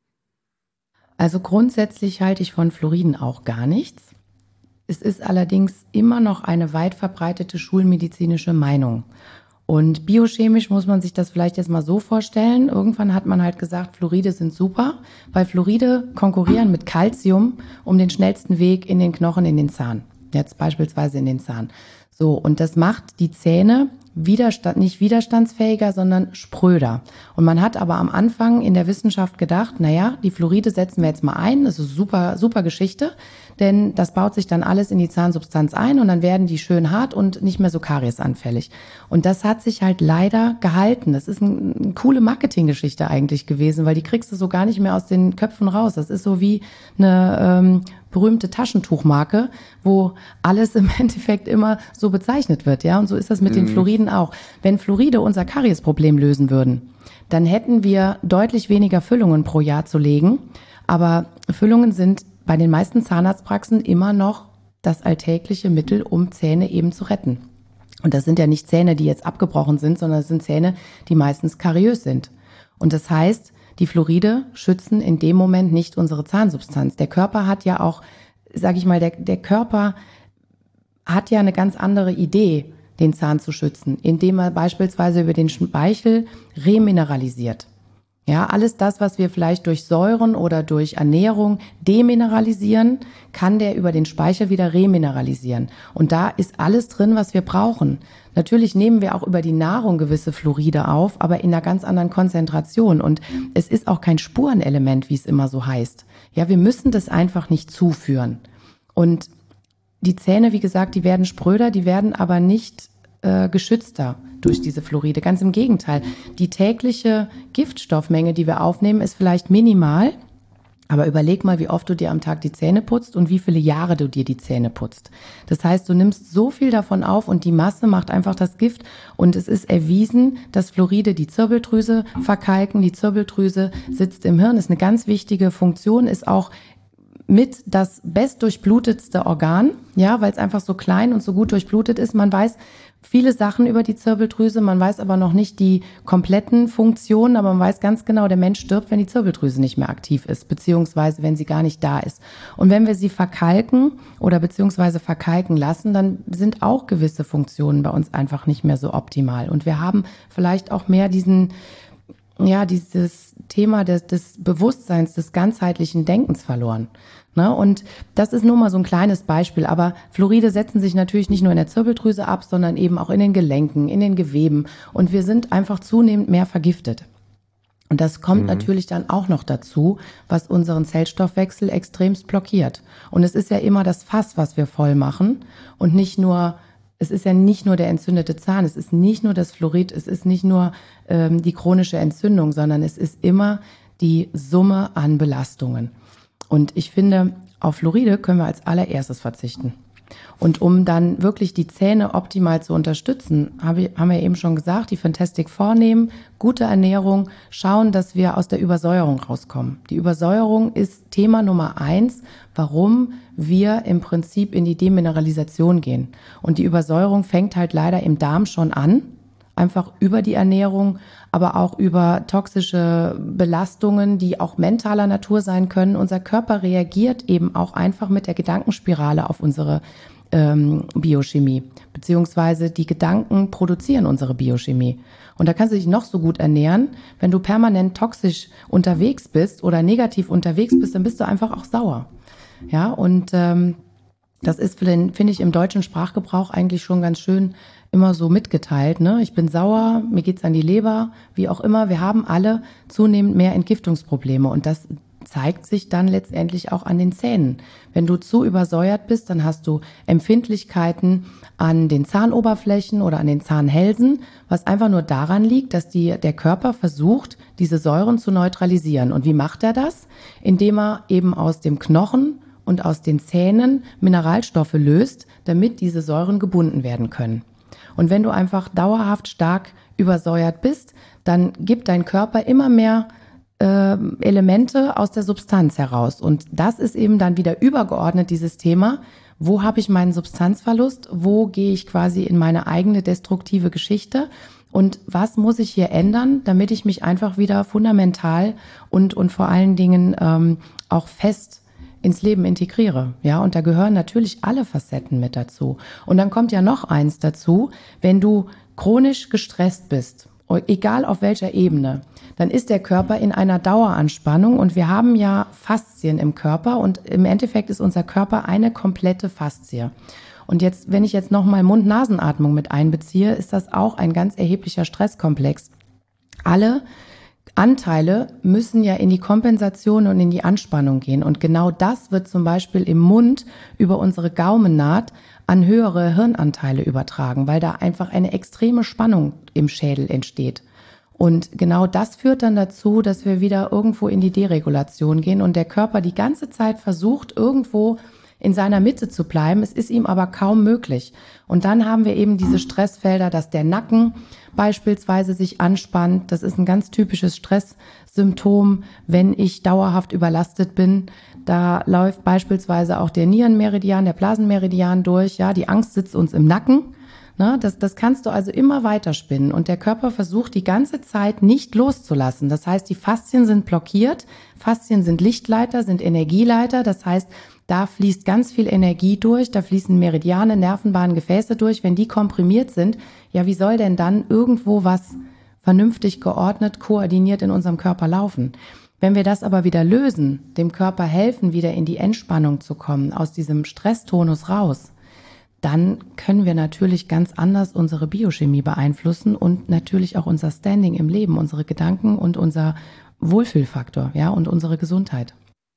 Also grundsätzlich halte ich von Fluoriden auch gar nichts. Es ist allerdings immer noch eine weit verbreitete schulmedizinische Meinung. Und biochemisch muss man sich das vielleicht jetzt mal so vorstellen. Irgendwann hat man halt gesagt, Fluoride sind super, weil Fluoride konkurrieren mit Calcium um den schnellsten Weg in den Knochen, in den Zahn. Jetzt beispielsweise in den Zahn. So, und das macht die Zähne nicht widerstandsfähiger, sondern spröder. Und man hat aber am Anfang in der Wissenschaft gedacht, naja, die Fluoride setzen wir jetzt mal ein, das ist super, super Geschichte, denn das baut sich dann alles in die Zahnsubstanz ein und dann werden die schön hart und nicht mehr so kariesanfällig. Und das hat sich halt leider gehalten. Das ist eine coole Marketinggeschichte eigentlich gewesen, weil die kriegst du so gar nicht mehr aus den Köpfen raus. Das ist so wie eine berühmte Taschentuchmarke, wo alles im Endeffekt immer so bezeichnet wird, ja. Und so ist das mit den Fluoriden auch. Wenn Fluoride unser Kariesproblem lösen würden, dann hätten wir deutlich weniger Füllungen pro Jahr zu legen. Aber Füllungen sind bei den meisten Zahnarztpraxen immer noch das alltägliche Mittel, um Zähne eben zu retten. Und das sind ja nicht Zähne, die jetzt abgebrochen sind, sondern das sind Zähne, die meistens kariös sind. Und das heißt, die Fluoride schützen in dem Moment nicht unsere Zahnsubstanz. Der Körper hat ja auch, sage ich mal, der Körper hat ja eine ganz andere Idee, den Zahn zu schützen, indem er beispielsweise über den Speichel remineralisiert. Ja, alles das, was wir vielleicht durch Säuren oder durch Ernährung demineralisieren, kann der über den Speichel wieder remineralisieren. Und da ist alles drin, was wir brauchen. Natürlich nehmen wir auch über die Nahrung gewisse Fluoride auf, aber in einer ganz anderen Konzentration. Und es ist auch kein Spurenelement, wie es immer so heißt. Ja, wir müssen das einfach nicht zuführen. Und die Zähne, wie gesagt, die werden spröder, die werden aber nicht geschützter durch diese Fluoride. Ganz im Gegenteil. Die tägliche Giftstoffmenge, die wir aufnehmen, ist vielleicht minimal. Aber überleg mal, wie oft du dir am Tag die Zähne putzt und wie viele Jahre du dir die Zähne putzt. Das heißt, du nimmst so viel davon auf und die Masse macht einfach das Gift. Und es ist erwiesen, dass Fluoride die Zirbeldrüse verkalken. Die Zirbeldrüse sitzt im Hirn, ist eine ganz wichtige Funktion, ist auch mit das bestdurchblutetste Organ, ja, weil es einfach so klein und so gut durchblutet ist. Man weiß viele Sachen über die Zirbeldrüse, man weiß aber noch nicht die kompletten Funktionen, aber man weiß ganz genau, der Mensch stirbt, wenn die Zirbeldrüse nicht mehr aktiv ist, beziehungsweise wenn sie gar nicht da ist. Und wenn wir sie verkalken oder beziehungsweise verkalken lassen, dann sind auch gewisse Funktionen bei uns einfach nicht mehr so optimal. Und wir haben vielleicht auch mehr dieses Thema des Bewusstseins, des ganzheitlichen Denkens verloren. Ne? Und das ist nur mal so ein kleines Beispiel. Aber Fluoride setzen sich natürlich nicht nur in der Zirbeldrüse ab, sondern eben auch in den Gelenken, in den Geweben. Und wir sind einfach zunehmend mehr vergiftet. Und das kommt natürlich dann auch noch dazu, was unseren Zellstoffwechsel extremst blockiert. Und es ist ja immer das Fass, was wir voll machen und es ist ja nicht nur der entzündete Zahn, es ist nicht nur das Fluorid, es ist nicht nur die chronische Entzündung, sondern es ist immer die Summe an Belastungen. Und ich finde, auf Fluoride können wir als allererstes verzichten. Und um dann wirklich die Zähne optimal zu unterstützen, haben wir eben schon gesagt, die Fantastic vornehmen, gute Ernährung, schauen, dass wir aus der Übersäuerung rauskommen. Die Übersäuerung ist Thema Nummer 1, warum wir im Prinzip in die Demineralisation gehen. Und die Übersäuerung fängt halt leider im Darm schon an, einfach über die Ernährung, aber auch über toxische Belastungen, die auch mentaler Natur sein können. Unser Körper reagiert eben auch einfach mit der Gedankenspirale auf unsere Biochemie, beziehungsweise die Gedanken produzieren unsere Biochemie. Und da kannst du dich noch so gut ernähren, wenn du permanent toxisch unterwegs bist oder negativ unterwegs bist, dann bist du einfach auch sauer. Ja, und das ist, finde ich, im deutschen Sprachgebrauch eigentlich schon ganz schön immer so mitgeteilt. Ne? Ich bin sauer, mir geht's an die Leber, wie auch immer. Wir haben alle zunehmend mehr Entgiftungsprobleme und das zeigt sich dann letztendlich auch an den Zähnen. Wenn du zu übersäuert bist, dann hast du Empfindlichkeiten an den Zahnoberflächen oder an den Zahnhälsen, was einfach nur daran liegt, dass der Körper versucht, diese Säuren zu neutralisieren. Und wie macht er das? Indem er eben aus dem Knochen und aus den Zähnen Mineralstoffe löst, damit diese Säuren gebunden werden können. Und wenn du einfach dauerhaft stark übersäuert bist, dann gibt dein Körper immer mehr Elemente aus der Substanz heraus. Und das ist eben dann wieder übergeordnet, dieses Thema, wo habe ich meinen Substanzverlust, wo gehe ich quasi in meine eigene destruktive Geschichte Und was muss ich hier ändern, damit ich mich einfach wieder fundamental und vor allen Dingen auch fest ins Leben integriere. Ja, und da gehören natürlich alle Facetten mit dazu. Und dann kommt ja noch eins dazu, wenn du chronisch gestresst bist, egal auf welcher Ebene, dann ist der Körper in einer Daueranspannung und wir haben ja Faszien im Körper und im Endeffekt ist unser Körper eine komplette Faszie. Und jetzt, wenn ich jetzt nochmal Mund-Nasen-Atmung mit einbeziehe, ist das auch ein ganz erheblicher Stresskomplex. Alle Anteile müssen ja in die Kompensation und in die Anspannung gehen. Und genau das wird zum Beispiel im Mund über unsere Gaumennaht an höhere Hirnanteile übertragen, weil da einfach eine extreme Spannung im Schädel entsteht. Und genau das führt dann dazu, dass wir wieder irgendwo in die Deregulation gehen und der Körper die ganze Zeit versucht, irgendwo in seiner Mitte zu bleiben. Es ist ihm aber kaum möglich. Und dann haben wir eben diese Stressfelder, dass der Nacken beispielsweise sich anspannt. Das ist ein ganz typisches Stresssymptom, wenn ich dauerhaft überlastet bin. Da läuft beispielsweise auch der Nierenmeridian, der Blasenmeridian durch. Ja, die Angst sitzt uns im Nacken. Ne, das kannst du also immer weiter spinnen und der Körper versucht die ganze Zeit nicht loszulassen. Das heißt, die Faszien sind blockiert. Faszien sind Lichtleiter, sind Energieleiter. Das heißt, da fließt ganz viel Energie durch, da fließen Meridiane, Nervenbahnen, Gefäße durch. Wenn die komprimiert sind, ja, wie soll denn dann irgendwo was vernünftig geordnet, koordiniert in unserem Körper laufen? Wenn wir das aber wieder lösen, dem Körper helfen, wieder in die Entspannung zu kommen, aus diesem Stresstonus raus, dann können wir natürlich ganz anders unsere Biochemie beeinflussen und natürlich auch unser Standing im Leben, unsere Gedanken und unser Wohlfühlfaktor, ja, und unsere Gesundheit.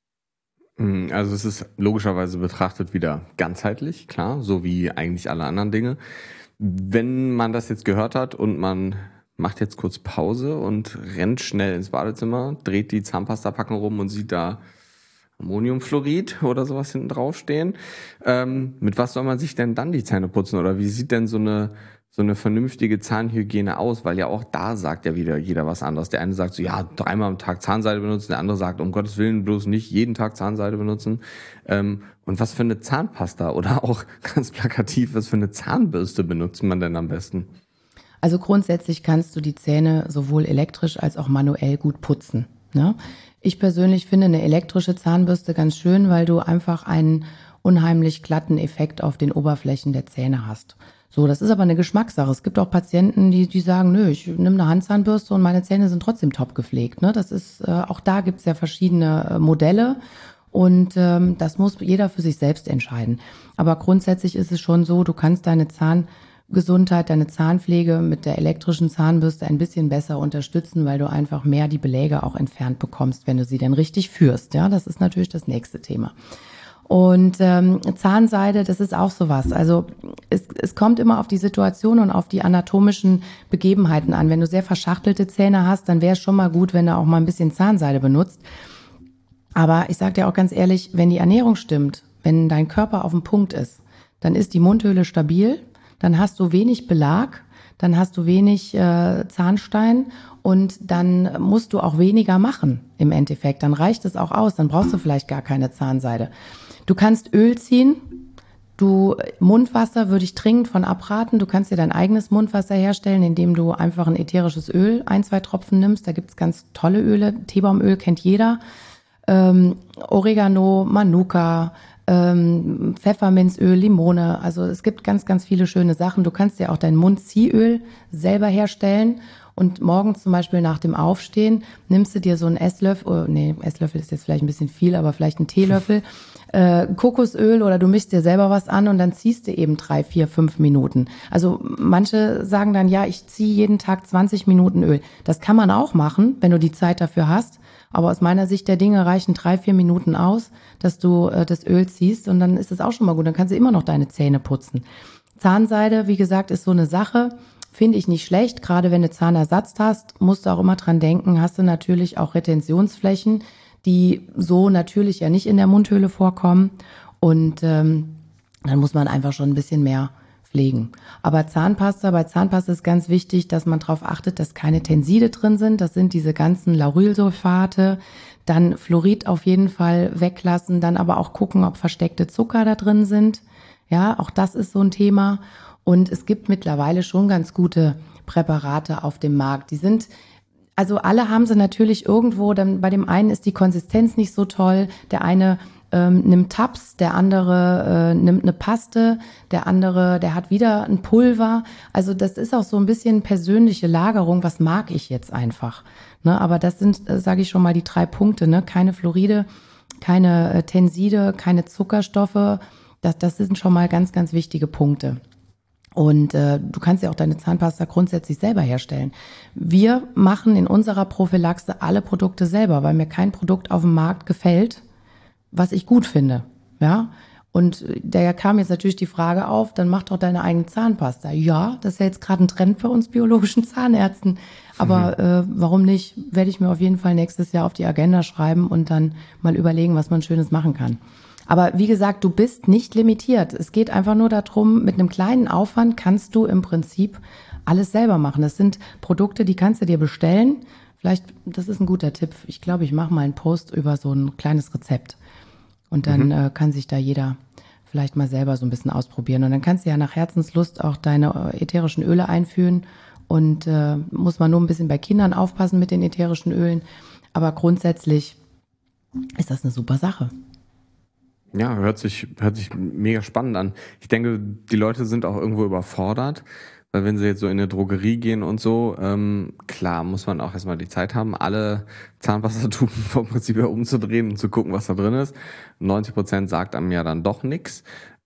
Also es ist logischerweise betrachtet wieder ganzheitlich, klar, so wie eigentlich alle anderen Dinge. Wenn man das jetzt gehört hat und man macht jetzt kurz Pause und rennt schnell ins Badezimmer, dreht die Zahnpastapackung rum und sieht da Ammoniumfluorid oder sowas hinten draufstehen. Mit was soll man sich denn dann die Zähne putzen? Oder wie sieht denn so eine vernünftige Zahnhygiene aus? Weil ja auch da sagt ja wieder jeder was anderes. Der eine sagt so, ja, 3-mal am Tag Zahnseide benutzen. Der andere sagt, um Gottes Willen bloß nicht jeden Tag Zahnseide benutzen. Und was für eine Zahnpasta oder auch ganz plakativ, was für eine Zahnbürste benutzt man denn am besten? Also grundsätzlich kannst du die Zähne sowohl elektrisch als auch manuell gut putzen, ne? Ich persönlich finde eine elektrische Zahnbürste ganz schön, weil du einfach einen unheimlich glatten Effekt auf den Oberflächen der Zähne hast. So, das ist aber eine Geschmackssache. Es gibt auch Patienten, die sagen, nö, ich nehme eine Handzahnbürste und meine Zähne sind trotzdem top gepflegt. Ne? Das ist, auch da gibt's ja verschiedene Modelle und das muss jeder für sich selbst entscheiden. Aber grundsätzlich ist es schon so, du kannst deine Zahngesundheit, deine Zahnpflege mit der elektrischen Zahnbürste ein bisschen besser unterstützen, weil du einfach mehr die Beläge auch entfernt bekommst, wenn du sie denn richtig führst. Ja, das ist natürlich das nächste Thema. Und Zahnseide, das ist auch sowas. Also es kommt immer auf die Situation und auf die anatomischen Begebenheiten an. Wenn du sehr verschachtelte Zähne hast, dann wäre es schon mal gut, wenn du auch mal ein bisschen Zahnseide benutzt. Aber ich sage dir auch ganz ehrlich, wenn die Ernährung stimmt, wenn dein Körper auf dem Punkt ist, dann ist die Mundhöhle stabil, dann hast du wenig Belag, dann hast du wenig Zahnstein und dann musst du auch weniger machen im Endeffekt. Dann reicht es auch aus, dann brauchst du vielleicht gar keine Zahnseide. Du kannst Öl ziehen, Mundwasser würde ich dringend von abraten. Du kannst dir dein eigenes Mundwasser herstellen, indem du einfach ein ätherisches Öl, 1-2 Tropfen nimmst. Da gibt's ganz tolle Öle, Teebaumöl kennt jeder, Oregano, Manuka, Pfefferminzöl, Limone, also es gibt ganz, ganz viele schöne Sachen. Du kannst dir auch dein Mundziehöl selber herstellen und morgens zum Beispiel nach dem Aufstehen nimmst du dir so einen Esslöffel, Esslöffel ist jetzt vielleicht ein bisschen viel, aber vielleicht einen Teelöffel, Kokosöl oder du mischst dir selber was an und dann ziehst du eben 3, 4, 5 Minuten. Also manche sagen dann, ja, ich ziehe jeden Tag 20 Minuten Öl. Das kann man auch machen, wenn du die Zeit dafür hast. Aber aus meiner Sicht der Dinge reichen 3, 4 Minuten aus, dass du das Öl ziehst und dann ist es auch schon mal gut. Dann kannst du immer noch deine Zähne putzen. Zahnseide, wie gesagt, ist so eine Sache, finde ich nicht schlecht. Gerade wenn du Zahnersatz hast, musst du auch immer dran denken, hast du natürlich auch Retentionsflächen, die so natürlich ja nicht in der Mundhöhle vorkommen. Und dann muss man einfach schon ein bisschen mehr pflegen. Aber bei Zahnpasta ist ganz wichtig, dass man darauf achtet, dass keine Tenside drin sind. Das sind diese ganzen Laurylsulfate. Dann Fluorid auf jeden Fall weglassen. Dann aber auch gucken, ob versteckte Zucker da drin sind. Ja, auch das ist so ein Thema. Und es gibt mittlerweile schon ganz gute Präparate auf dem Markt. Also alle haben sie natürlich irgendwo, dann bei dem einen ist die Konsistenz nicht so toll, der eine nimmt Tabs, der andere nimmt eine Paste, der andere, der hat wieder ein Pulver. Also das ist auch so ein bisschen persönliche Lagerung, was mag ich jetzt einfach. Ne? Aber das sind, sage ich schon mal, die 3 Punkte, ne? Keine Fluoride, keine Tenside, keine Zuckerstoffe. Das sind schon mal ganz, ganz wichtige Punkte. Und du kannst ja auch deine Zahnpasta grundsätzlich selber herstellen. Wir machen in unserer Prophylaxe alle Produkte selber, weil mir kein Produkt auf dem Markt gefällt, was ich gut finde. Ja. Und da kam jetzt natürlich die Frage auf, dann mach doch deine eigene Zahnpasta. Ja, das ist ja jetzt gerade ein Trend bei uns biologischen Zahnärzten. Aber warum nicht? Werde ich mir auf jeden Fall nächstes Jahr auf die Agenda schreiben und dann mal überlegen, was man Schönes machen kann. Aber wie gesagt, du bist nicht limitiert. Es geht einfach nur darum, mit einem kleinen Aufwand kannst du im Prinzip alles selber machen. Das sind Produkte, die kannst du dir bestellen. Vielleicht, das ist ein guter Tipp. Ich glaube, ich mache mal einen Post über so ein kleines Rezept. Und dann kann sich da jeder vielleicht mal selber so ein bisschen ausprobieren. Und dann kannst du ja nach Herzenslust auch deine ätherischen Öle einführen. Und muss man nur ein bisschen bei Kindern aufpassen mit den ätherischen Ölen. Aber grundsätzlich ist das eine super Sache. Ja, hört sich mega spannend an. Ich denke, die Leute sind auch irgendwo überfordert, weil wenn sie jetzt so in eine Drogerie gehen und so, klar muss man auch erstmal die Zeit haben, alle Zahnpastatuben vom Prinzip her umzudrehen und zu gucken, was da drin ist. 90% sagt einem ja dann doch nichts.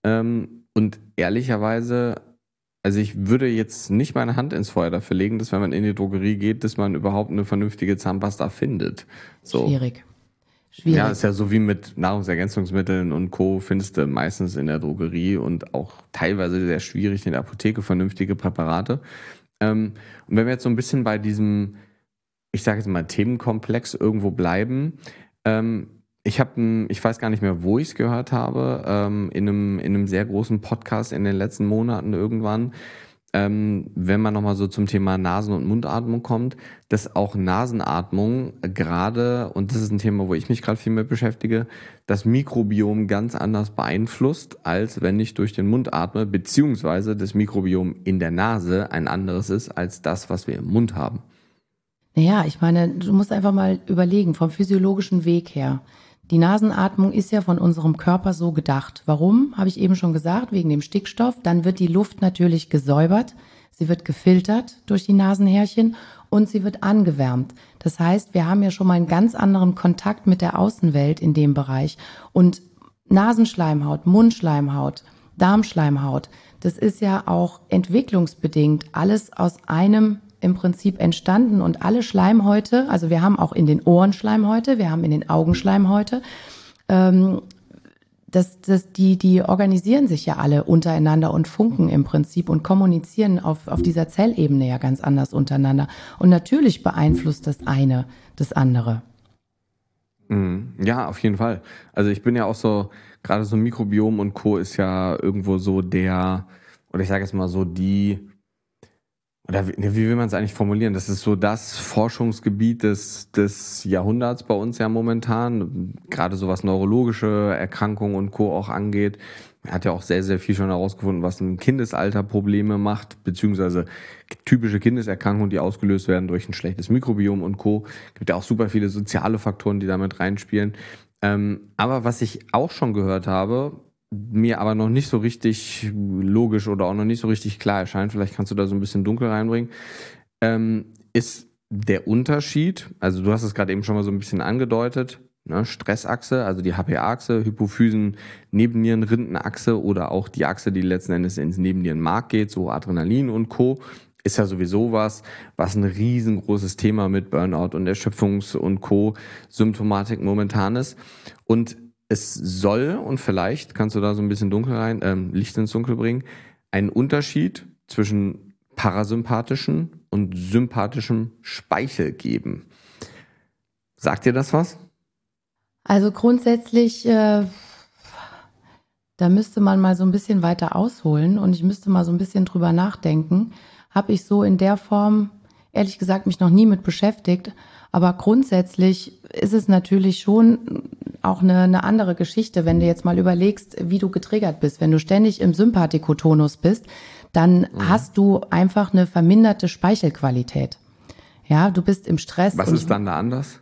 Und ehrlicherweise, also ich würde jetzt nicht meine Hand ins Feuer dafür legen, dass wenn man in die Drogerie geht, dass man überhaupt eine vernünftige Zahnpasta findet. So. Schwierig. Ja, ist ja so wie mit Nahrungsergänzungsmitteln und Co. findest du meistens in der Drogerie und auch teilweise sehr schwierig in der Apotheke vernünftige Präparate. Und wenn wir jetzt so ein bisschen bei diesem, ich sage jetzt mal, Themenkomplex irgendwo bleiben, ich weiß gar nicht mehr, wo ich es gehört habe, in einem sehr großen Podcast in den letzten Monaten irgendwann, wenn man nochmal so zum Thema Nasen- und Mundatmung kommt, dass auch Nasenatmung gerade, und das ist ein Thema, wo ich mich gerade viel mit beschäftige, das Mikrobiom ganz anders beeinflusst, als wenn ich durch den Mund atme, beziehungsweise das Mikrobiom in der Nase ein anderes ist, als das, was wir im Mund haben. Naja, ich meine, du musst einfach mal überlegen, vom physiologischen Weg her. Die Nasenatmung ist ja von unserem Körper so gedacht. Warum? Habe ich eben schon gesagt, wegen dem Stickstoff. Dann wird die Luft natürlich gesäubert, sie wird gefiltert durch die Nasenhärchen und sie wird angewärmt. Das heißt, wir haben ja schon mal einen ganz anderen Kontakt mit der Außenwelt in dem Bereich. Und Nasenschleimhaut, Mundschleimhaut, Darmschleimhaut, das ist ja auch entwicklungsbedingt alles aus einem im Prinzip entstanden und alle Schleimhäute, also wir haben auch in den Ohren Schleimhäute, wir haben in den Augen Schleimhäute, die organisieren sich ja alle untereinander und funken im Prinzip und kommunizieren auf dieser Zellebene ja ganz anders untereinander. Und natürlich beeinflusst das eine das andere. Ja, auf jeden Fall. Also ich bin ja auch so, gerade so Mikrobiom und Co. ist ja irgendwo so oder ich sage jetzt mal so oder wie will man es eigentlich formulieren? Das ist so das Forschungsgebiet des Jahrhunderts bei uns ja momentan, gerade so was neurologische Erkrankungen und Co. auch angeht. Er hat ja auch sehr, sehr viel schon herausgefunden, was im Kindesalter Probleme macht, beziehungsweise typische Kindeserkrankungen, die ausgelöst werden durch ein schlechtes Mikrobiom und Co. Gibt ja auch super viele soziale Faktoren, die damit reinspielen. Aber was ich auch schon gehört habe, mir aber noch nicht so richtig logisch oder auch noch nicht so richtig klar erscheint, vielleicht kannst du da so ein bisschen dunkel reinbringen, ist der Unterschied, also du hast es gerade eben schon mal so ein bisschen angedeutet, ne, Stressachse, also die HPA-Achse, Hypophysen-Nebennierenrindenachse oder auch die Achse, die letzten Endes ins Nebennierenmark geht, so Adrenalin und Co., ist ja sowieso was ein riesengroßes Thema mit Burnout und Erschöpfungs- und Co. Symptomatik momentan ist. Und es soll, und vielleicht kannst du da so ein bisschen Licht ins Dunkel bringen, einen Unterschied zwischen parasympathischen und sympathischem Speichel geben. Sagt dir das was? Also grundsätzlich, da müsste man mal so ein bisschen weiter ausholen und ich müsste mal so ein bisschen drüber nachdenken. Habe ich so in der Form, ehrlich gesagt, mich noch nie mit beschäftigt. Aber grundsätzlich ist es natürlich schon auch eine andere Geschichte, wenn du jetzt mal überlegst, wie du getriggert bist. Wenn du ständig im Sympathikotonus bist, dann hast du einfach eine verminderte Speichelqualität. Ja, du bist im Stress. Was ist dann da anders?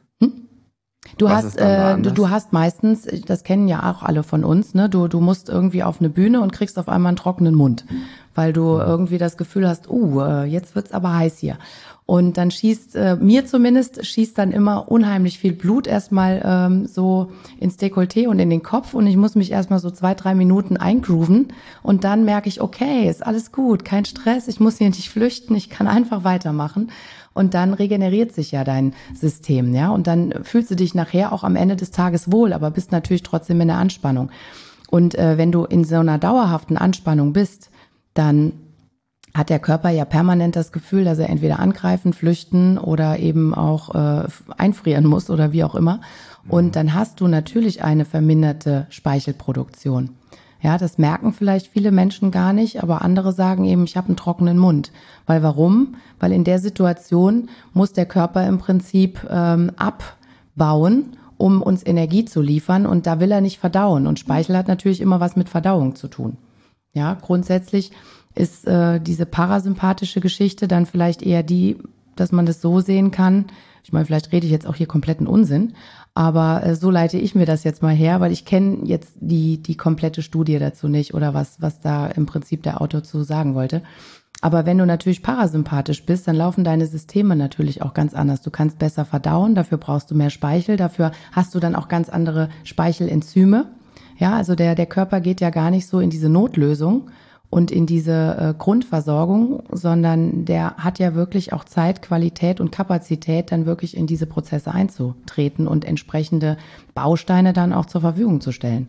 Du hast meistens, das kennen ja auch alle von uns, ne? Du musst irgendwie auf eine Bühne und kriegst auf einmal einen trockenen Mund, weil du irgendwie das Gefühl hast, jetzt wird's aber heiß hier. Und dann mir zumindest schießt dann immer unheimlich viel Blut erstmal so ins Dekolleté und in den Kopf und ich muss mich erstmal so 2-3 Minuten eingrooven und dann merke ich, okay, ist alles gut, kein Stress, ich muss hier nicht flüchten, ich kann einfach weitermachen. Und dann regeneriert sich ja dein System, ja. Und dann fühlst du dich nachher auch am Ende des Tages wohl, aber bist natürlich trotzdem in der Anspannung. Und wenn du in so einer dauerhaften Anspannung bist, dann hat der Körper ja permanent das Gefühl, dass er entweder angreifen, flüchten oder eben auch einfrieren muss oder wie auch immer. Und dann hast du natürlich eine verminderte Speichelproduktion. Ja, das merken vielleicht viele Menschen gar nicht, aber andere sagen eben, ich habe einen trockenen Mund. Weil warum? Weil in der Situation muss der Körper im Prinzip abbauen, um uns Energie zu liefern und da will er nicht verdauen. Und Speichel hat natürlich immer was mit Verdauung zu tun. Ja, grundsätzlich ist diese parasympathische Geschichte dann vielleicht eher die, dass man das so sehen kann. Ich meine, vielleicht rede ich jetzt auch hier kompletten Unsinn, aber so leite ich mir das jetzt mal her, weil ich kenne jetzt die komplette Studie dazu nicht oder was da im Prinzip der Autor zu sagen wollte. Aber wenn du natürlich parasympathisch bist, dann laufen deine Systeme natürlich auch ganz anders. Du kannst besser verdauen, dafür brauchst du mehr Speichel, dafür hast du dann auch ganz andere Speichelenzyme. Ja, also der Körper geht ja gar nicht so in diese Notlösung und in diese Grundversorgung, sondern der hat ja wirklich auch Zeit, Qualität und Kapazität, dann wirklich in diese Prozesse einzutreten und entsprechende Bausteine dann auch zur Verfügung zu stellen.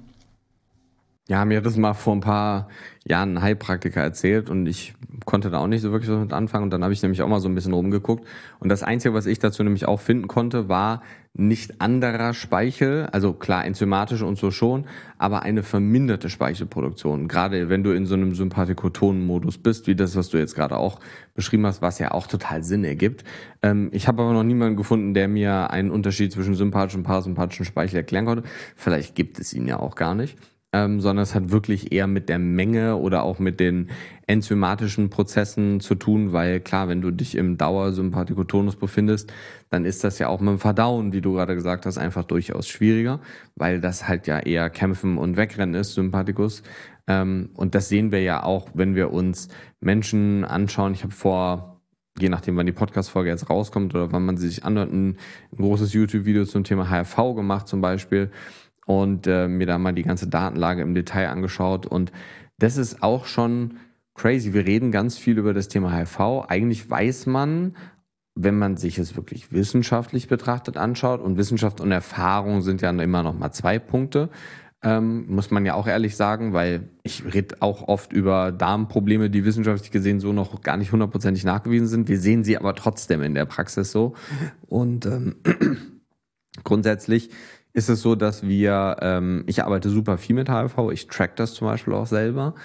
Ja, mir hat das mal vor ein paar Jahren ein Heilpraktiker erzählt und ich konnte da auch nicht so wirklich was mit anfangen und dann habe ich nämlich auch mal so ein bisschen rumgeguckt und das Einzige, was ich dazu nämlich auch finden konnte, war nicht anderer Speichel, also klar enzymatisch und so schon, aber eine verminderte Speichelproduktion. Gerade wenn du in so einem Sympathikotonen-Modus bist, wie das, was du jetzt gerade auch beschrieben hast, was ja auch total Sinn ergibt. Ich habe aber noch niemanden gefunden, der mir einen Unterschied zwischen sympathischen und parasympathischen Speichel erklären konnte. Vielleicht gibt es ihn ja auch gar nicht. Sondern es hat wirklich eher mit der Menge oder auch mit den enzymatischen Prozessen zu tun, weil klar, wenn du dich im Dauersympathikotonus befindest, dann ist das ja auch mit dem Verdauen, wie du gerade gesagt hast, einfach durchaus schwieriger, weil das halt ja eher Kämpfen und Wegrennen ist, Sympathikus. Und das sehen wir ja auch, wenn wir uns Menschen anschauen. Ich habe je nachdem, wann die Podcast-Folge jetzt rauskommt oder wann man sie sich anhört, ein großes YouTube-Video zum Thema HIV gemacht zum Beispiel. Und mir da mal die ganze Datenlage im Detail angeschaut und das ist auch schon crazy. Wir reden ganz viel über das Thema HIV. Eigentlich weiß man, wenn man sich es wirklich wissenschaftlich betrachtet anschaut und Wissenschaft und Erfahrung sind ja immer noch mal 2 Punkte, muss man ja auch ehrlich sagen, weil ich rede auch oft über Darmprobleme, die wissenschaftlich gesehen so noch gar nicht 100%ig nachgewiesen sind. Wir sehen sie aber trotzdem in der Praxis so und grundsätzlich ist es so, dass ich arbeite super viel mit HIV, ich track das zum Beispiel auch selber,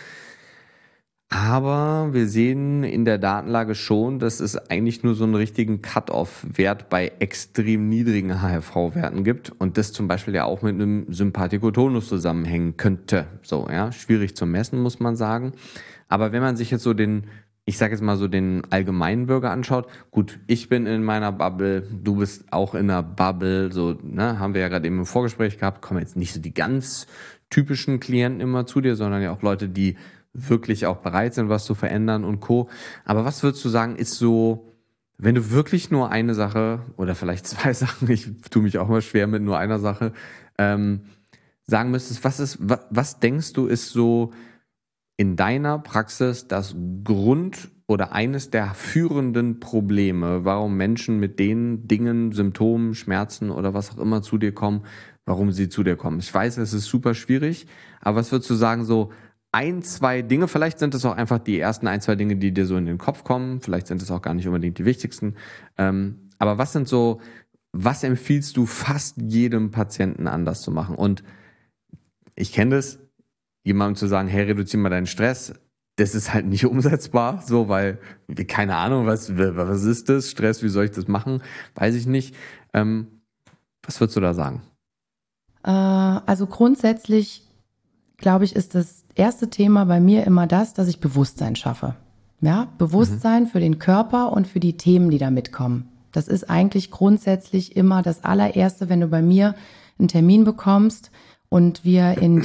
aber wir sehen in der Datenlage schon, dass es eigentlich nur so einen richtigen Cut-off-Wert bei extrem niedrigen HIV-Werten gibt und das zum Beispiel ja auch mit einem Sympathikotonus zusammenhängen könnte. So, ja, schwierig zu messen, muss man sagen. Aber wenn man sich jetzt so den allgemeinen Bürger anschaut, gut, ich bin in meiner Bubble, du bist auch in einer Bubble, so, ne, haben wir ja gerade eben im Vorgespräch gehabt, kommen jetzt nicht so die ganz typischen Klienten immer zu dir, sondern ja auch Leute, die wirklich auch bereit sind, was zu verändern und Co. Aber was würdest du sagen, ist so, wenn du wirklich nur eine Sache oder vielleicht 2 Sachen, ich tue mich auch mal schwer mit nur einer Sache, sagen müsstest, was denkst du ist so in deiner Praxis das Grund oder eines der führenden Probleme, warum Menschen mit den Dingen, Symptomen, Schmerzen oder was auch immer zu dir kommen, warum sie zu dir kommen? Ich weiß, es ist super schwierig, aber was würdest du sagen, so 1-2 Dinge, vielleicht sind es auch einfach die ersten 1-2 Dinge, die dir so in den Kopf kommen, vielleicht sind es auch gar nicht unbedingt die wichtigsten, aber was empfiehlst du fast jedem Patienten anders zu machen? Und ich kenne das, jemandem zu sagen, hey, reduziere mal deinen Stress, das ist halt nicht umsetzbar, so, weil, keine Ahnung, was ist das? Stress, wie soll ich das machen? Weiß ich nicht. Was würdest du da sagen? Also grundsätzlich, glaube ich, ist das erste Thema bei mir immer das, dass ich Bewusstsein schaffe. Ja, Bewusstsein für den Körper und für die Themen, die da mitkommen. Das ist eigentlich grundsätzlich immer das allererste, wenn du bei mir einen Termin bekommst und wir in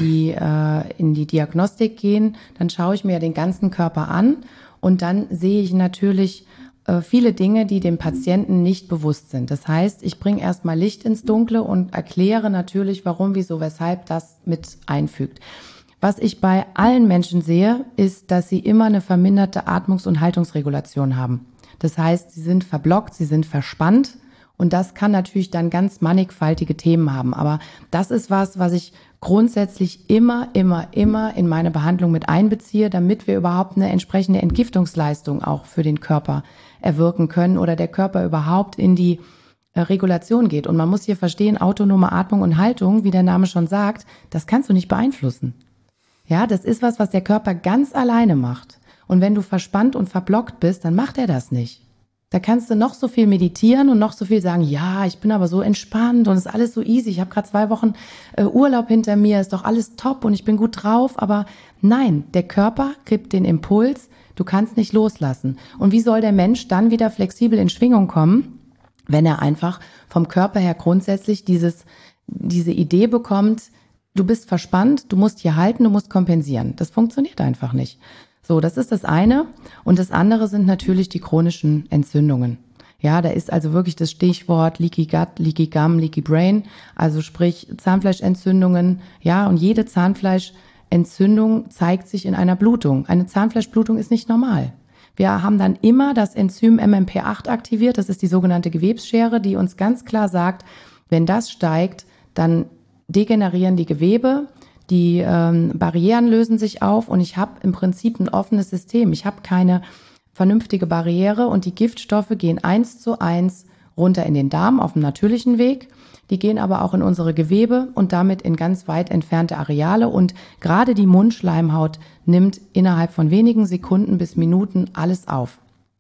die Diagnostik gehen, dann schaue ich mir den ganzen Körper an und dann sehe ich natürlich viele Dinge, die dem Patienten nicht bewusst sind. Das heißt, ich bringe erstmal Licht ins Dunkle und erkläre natürlich, warum, wieso, weshalb das mit einfügt. Was ich bei allen Menschen sehe, ist, dass sie immer eine verminderte Atmungs- und Haltungsregulation haben. Das heißt, sie sind verblockt, sie sind verspannt und das kann natürlich dann ganz mannigfaltige Themen haben. Aber das ist was ich grundsätzlich immer in meine Behandlung mit einbeziehe, damit wir überhaupt eine entsprechende Entgiftungsleistung auch für den Körper erwirken können oder der Körper überhaupt in die Regulation geht. Und man muss hier verstehen, autonome Atmung und Haltung, wie der Name schon sagt, das kannst du nicht beeinflussen. Ja, das ist was der Körper ganz alleine macht. Und wenn du verspannt und verblockt bist, dann macht er das nicht. Da kannst du noch so viel meditieren und noch so viel sagen, ja, ich bin aber so entspannt und es ist alles so easy. Ich habe gerade 2 Wochen Urlaub hinter mir, ist doch alles top und ich bin gut drauf. Aber nein, der Körper gibt den Impuls, du kannst nicht loslassen. Und wie soll der Mensch dann wieder flexibel in Schwingung kommen, wenn er einfach vom Körper her grundsätzlich diese Idee bekommt, du bist verspannt, du musst hier halten, du musst kompensieren. Das funktioniert einfach nicht. So, das ist das eine. Und das andere sind natürlich die chronischen Entzündungen. Ja, da ist also wirklich das Stichwort Leaky Gut, Leaky Gum, Leaky Brain. Also sprich Zahnfleischentzündungen. Ja, und jede Zahnfleischentzündung zeigt sich in einer Blutung. Eine Zahnfleischblutung ist nicht normal. Wir haben dann immer das Enzym MMP8 aktiviert. Das ist die sogenannte Gewebsschere, die uns ganz klar sagt, wenn das steigt, dann degenerieren die Gewebe, die Barrieren lösen sich auf und ich habe im Prinzip ein offenes System. Ich habe keine vernünftige Barriere und die Giftstoffe gehen 1:1 runter in den Darm auf dem natürlichen Weg. Die gehen aber auch in unsere Gewebe und damit in ganz weit entfernte Areale und gerade die Mundschleimhaut nimmt innerhalb von wenigen Sekunden bis Minuten alles auf.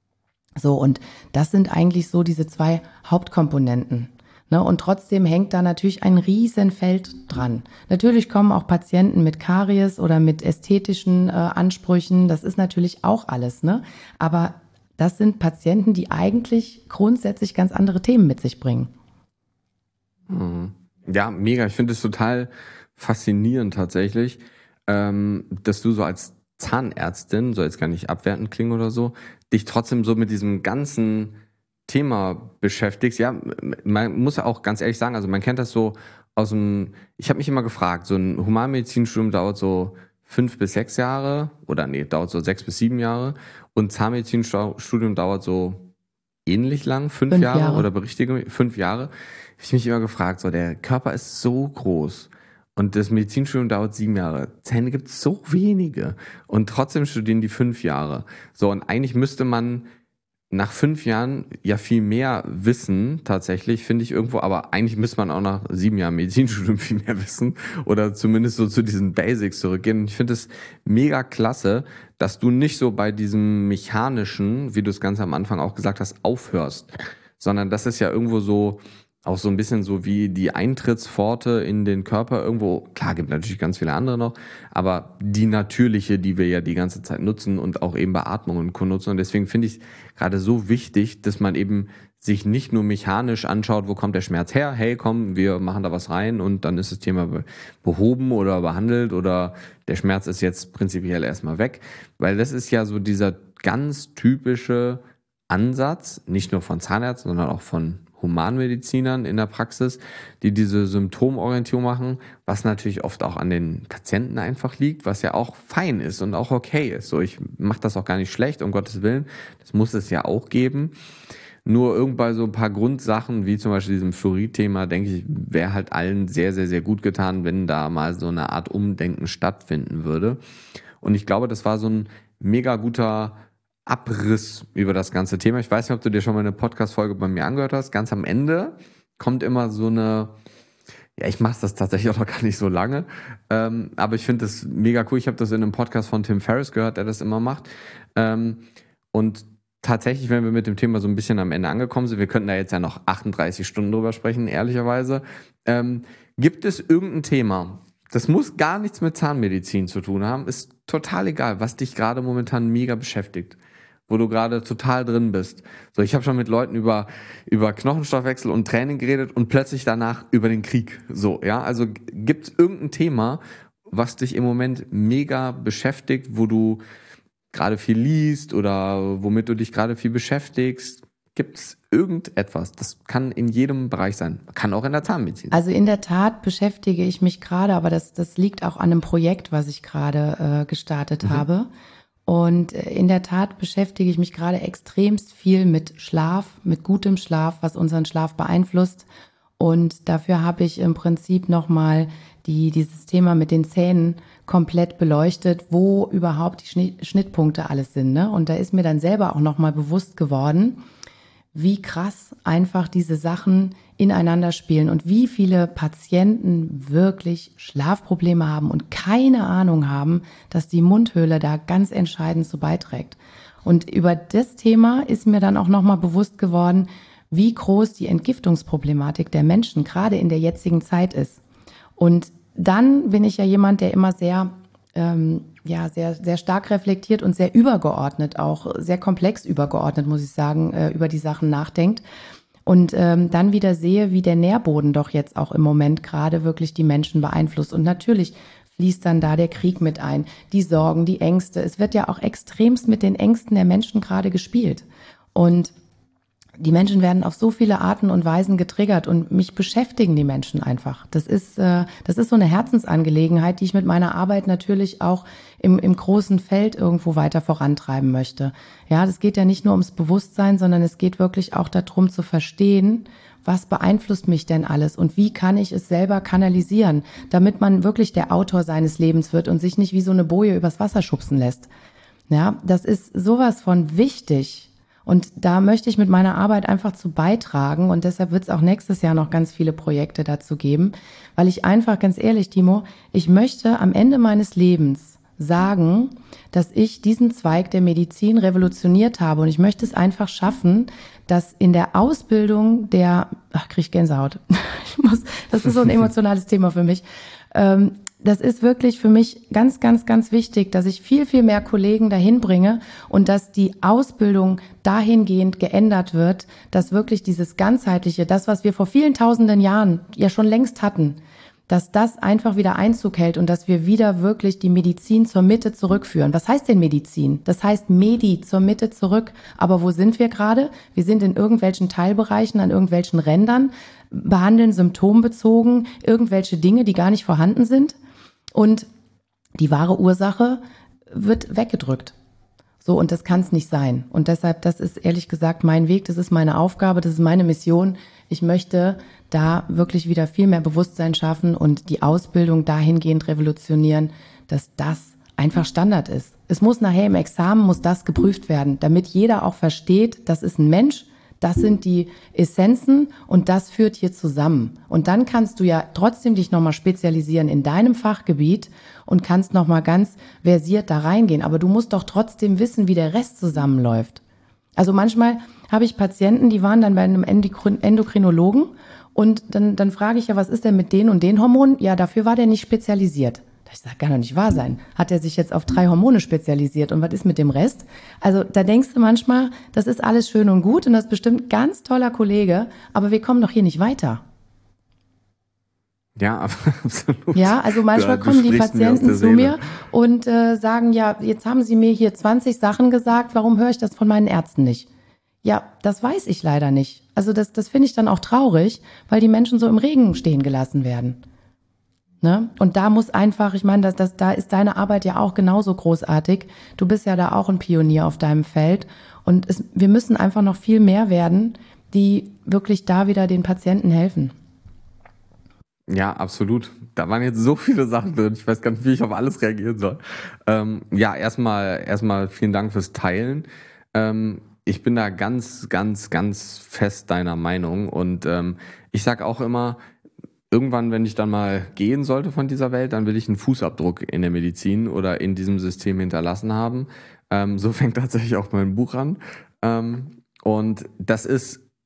So, und das sind eigentlich so diese 2 Hauptkomponenten. Und trotzdem hängt da natürlich ein Riesenfeld dran. Natürlich kommen auch Patienten mit Karies oder mit ästhetischen Ansprüchen. Das ist natürlich auch alles, ne? Aber das sind Patienten, die eigentlich grundsätzlich ganz andere Themen mit sich bringen. Ja, mega. Ich finde es total faszinierend tatsächlich, dass du so als Zahnärztin, soll jetzt gar nicht abwertend klingen oder so, dich trotzdem so mit diesem ganzen Thema beschäftigst. Ja, man muss ja auch ganz ehrlich sagen, also man kennt das so aus dem, ich habe mich immer gefragt, so ein Humanmedizinstudium dauert so 5 bis 6 Jahre oder nee, dauert so 6 bis 7 Jahre und Zahnmedizinstudium dauert so ähnlich lang, 5 Jahre oder berichtige mich, 5 Jahre. Ich habe mich immer gefragt, so der Körper ist so groß und das Medizinstudium dauert 7 Jahre. Zähne gibt es so wenige und trotzdem studieren die 5 Jahre. So, und eigentlich müsste man nach 5 Jahren ja viel mehr wissen, tatsächlich, finde ich irgendwo, aber eigentlich müsste man auch nach 7 Jahren Medizinstudium viel mehr wissen oder zumindest so zu diesen Basics zurückgehen. Und ich finde es mega klasse, dass du nicht so bei diesem Mechanischen, wie du es ganz am Anfang auch gesagt hast, aufhörst, sondern das ist ja irgendwo so, auch so ein bisschen so wie die Eintrittspforte in den Körper irgendwo. Klar, gibt natürlich ganz viele andere noch, aber die natürliche, die wir ja die ganze Zeit nutzen und auch eben bei Atmung und Co. nutzen. Und deswegen finde ich es gerade so wichtig, dass man eben sich nicht nur mechanisch anschaut, wo kommt der Schmerz her? Hey, komm, wir machen da was rein und dann ist das Thema behoben oder behandelt oder der Schmerz ist jetzt prinzipiell erstmal weg. Weil das ist ja so dieser ganz typische Ansatz, nicht nur von Zahnärzten, sondern auch von Humanmedizinern in der Praxis, die diese Symptomorientierung machen, was natürlich oft auch an den Patienten einfach liegt, was ja auch fein ist und auch okay ist. So, ich mache das auch gar nicht schlecht, um Gottes Willen. Das muss es ja auch geben. Nur irgendwann so ein paar Grundsachen, wie zum Beispiel diesem Fluorid-Thema, denke ich, wäre halt allen sehr, sehr, sehr gut getan, wenn da mal so eine Art Umdenken stattfinden würde. Und ich glaube, das war so ein mega guter Abriss über das ganze Thema. Ich weiß nicht, ob du dir schon mal eine Podcast-Folge bei mir angehört hast. Ganz am Ende kommt immer so eine, ja, ich mache das tatsächlich auch noch gar nicht so lange, aber ich finde das mega cool. Ich habe das in einem Podcast von Tim Ferriss gehört, der das immer macht. Und tatsächlich, wenn wir mit dem Thema so ein bisschen am Ende angekommen sind, wir könnten da jetzt ja noch 38 Stunden drüber sprechen, ehrlicherweise, gibt es irgendein Thema, das muss gar nichts mit Zahnmedizin zu tun haben, ist total egal, was dich gerade momentan mega beschäftigt. wo du gerade total drin bist. So, ich habe schon mit Leuten über Knochenstoffwechsel und Training geredet und plötzlich danach über den Krieg. So, ja, also gibt es irgendein Thema, was dich im Moment mega beschäftigt, wo du gerade viel liest oder womit du dich gerade viel beschäftigst? Gibt es irgendetwas? Das kann in jedem Bereich sein. Kann auch in der Zahnmedizin. Also in der Tat beschäftige ich mich gerade, aber das liegt auch an einem Projekt, was ich gerade gestartet habe. Und in der Tat beschäftige ich mich gerade extremst viel mit Schlaf, mit gutem Schlaf, was unseren Schlaf beeinflusst. Und dafür habe ich im Prinzip nochmal dieses Thema mit den Zähnen komplett beleuchtet, wo überhaupt die Schnittpunkte alles sind. Ne? Und da ist mir dann selber auch nochmal bewusst geworden, wie krass einfach diese Sachen ineinander spielen und wie viele Patienten wirklich Schlafprobleme haben und keine Ahnung haben, dass die Mundhöhle da ganz entscheidend zu beiträgt. Und über das Thema ist mir dann auch nochmal bewusst geworden, wie groß die Entgiftungsproblematik der Menschen gerade in der jetzigen Zeit ist. Und dann bin ich ja jemand, der immer sehr stark reflektiert und sehr übergeordnet, auch sehr komplex übergeordnet, muss ich sagen, über die Sachen nachdenkt. Und dann wieder sehe, wie der Nährboden doch jetzt auch im Moment gerade wirklich die Menschen beeinflusst. Und natürlich fließt dann da der Krieg mit ein, die Sorgen, die Ängste. Es wird ja auch extremst mit den Ängsten der Menschen gerade gespielt. Und die Menschen werden auf so viele Arten und Weisen getriggert und mich beschäftigen die Menschen einfach. Das ist so eine Herzensangelegenheit, die ich mit meiner Arbeit natürlich auch im großen Feld irgendwo weiter vorantreiben möchte. Ja, das geht ja nicht nur ums Bewusstsein, sondern es geht wirklich auch darum zu verstehen, was beeinflusst mich denn alles und wie kann ich es selber kanalisieren, damit man wirklich der Autor seines Lebens wird und sich nicht wie so eine Boje übers Wasser schubsen lässt. Ja, das ist sowas von wichtig. Und da möchte ich mit meiner Arbeit einfach zu beitragen und deshalb wird es auch nächstes Jahr noch ganz viele Projekte dazu geben, weil ich einfach, ganz ehrlich, Timo, ich möchte am Ende meines Lebens sagen, dass ich diesen Zweig der Medizin revolutioniert habe und ich möchte es einfach schaffen, dass in der Ausbildung krieg ich Gänsehaut, das ist so ein emotionales Thema für mich, das ist wirklich für mich ganz, ganz, ganz wichtig, dass ich viel, viel mehr Kollegen dahin bringe und dass die Ausbildung dahingehend geändert wird, dass wirklich dieses Ganzheitliche, das, was wir vor vielen tausenden Jahren ja schon längst hatten, dass das einfach wieder Einzug hält und dass wir wieder wirklich die Medizin zur Mitte zurückführen. Was heißt denn Medizin? Das heißt Medi, zur Mitte zurück. Aber wo sind wir gerade? Wir sind in irgendwelchen Teilbereichen, an irgendwelchen Rändern, behandeln symptombezogen irgendwelche Dinge, die gar nicht vorhanden sind. Und die wahre Ursache wird weggedrückt. So, und das kann es nicht sein. Und deshalb, das ist ehrlich gesagt mein Weg, das ist meine Aufgabe, das ist meine Mission. Ich möchte da wirklich wieder viel mehr Bewusstsein schaffen und die Ausbildung dahingehend revolutionieren, dass das einfach Standard ist. Es muss nachher im Examen, muss das geprüft werden, damit jeder auch versteht, das ist ein Mensch, das sind die Essenzen und das führt hier zusammen. Und dann kannst du ja trotzdem dich nochmal spezialisieren in deinem Fachgebiet und kannst nochmal ganz versiert da reingehen. Aber du musst doch trotzdem wissen, wie der Rest zusammenläuft. Also manchmal habe ich Patienten, die waren dann bei einem Endokrinologen und dann frage ich ja, was ist denn mit den und den Hormonen? Ja, dafür war der nicht spezialisiert. Ich sage, kann doch nicht wahr sein. Hat er sich jetzt auf 3 Hormone spezialisiert und was ist mit dem Rest? Also da denkst du manchmal, das ist alles schön und gut und das ist bestimmt ein ganz toller Kollege, aber wir kommen doch hier nicht weiter. Ja, absolut. Ja, also manchmal kommen die Patienten zu mir und sagen, ja, jetzt haben Sie mir hier 20 Sachen gesagt, warum höre ich das von meinen Ärzten nicht? Ja, das weiß ich leider nicht. Also das finde ich dann auch traurig, weil die Menschen so im Regen stehen gelassen werden. Ne? Und da muss einfach, ich meine, da ist deine Arbeit ja auch genauso großartig. Du bist ja da auch ein Pionier auf deinem Feld. Und wir müssen einfach noch viel mehr werden, die wirklich da wieder den Patienten helfen. Ja, absolut. Da waren jetzt so viele Sachen drin. Ich weiß gar nicht, wie ich auf alles reagieren soll. Ja, erstmal vielen Dank fürs Teilen. Ich bin da ganz, ganz, ganz fest deiner Meinung. Und ich sag auch immer, irgendwann, wenn ich dann mal gehen sollte von dieser Welt, dann will ich einen Fußabdruck in der Medizin oder in diesem System hinterlassen haben. So fängt tatsächlich auch mein Buch an. Und das ist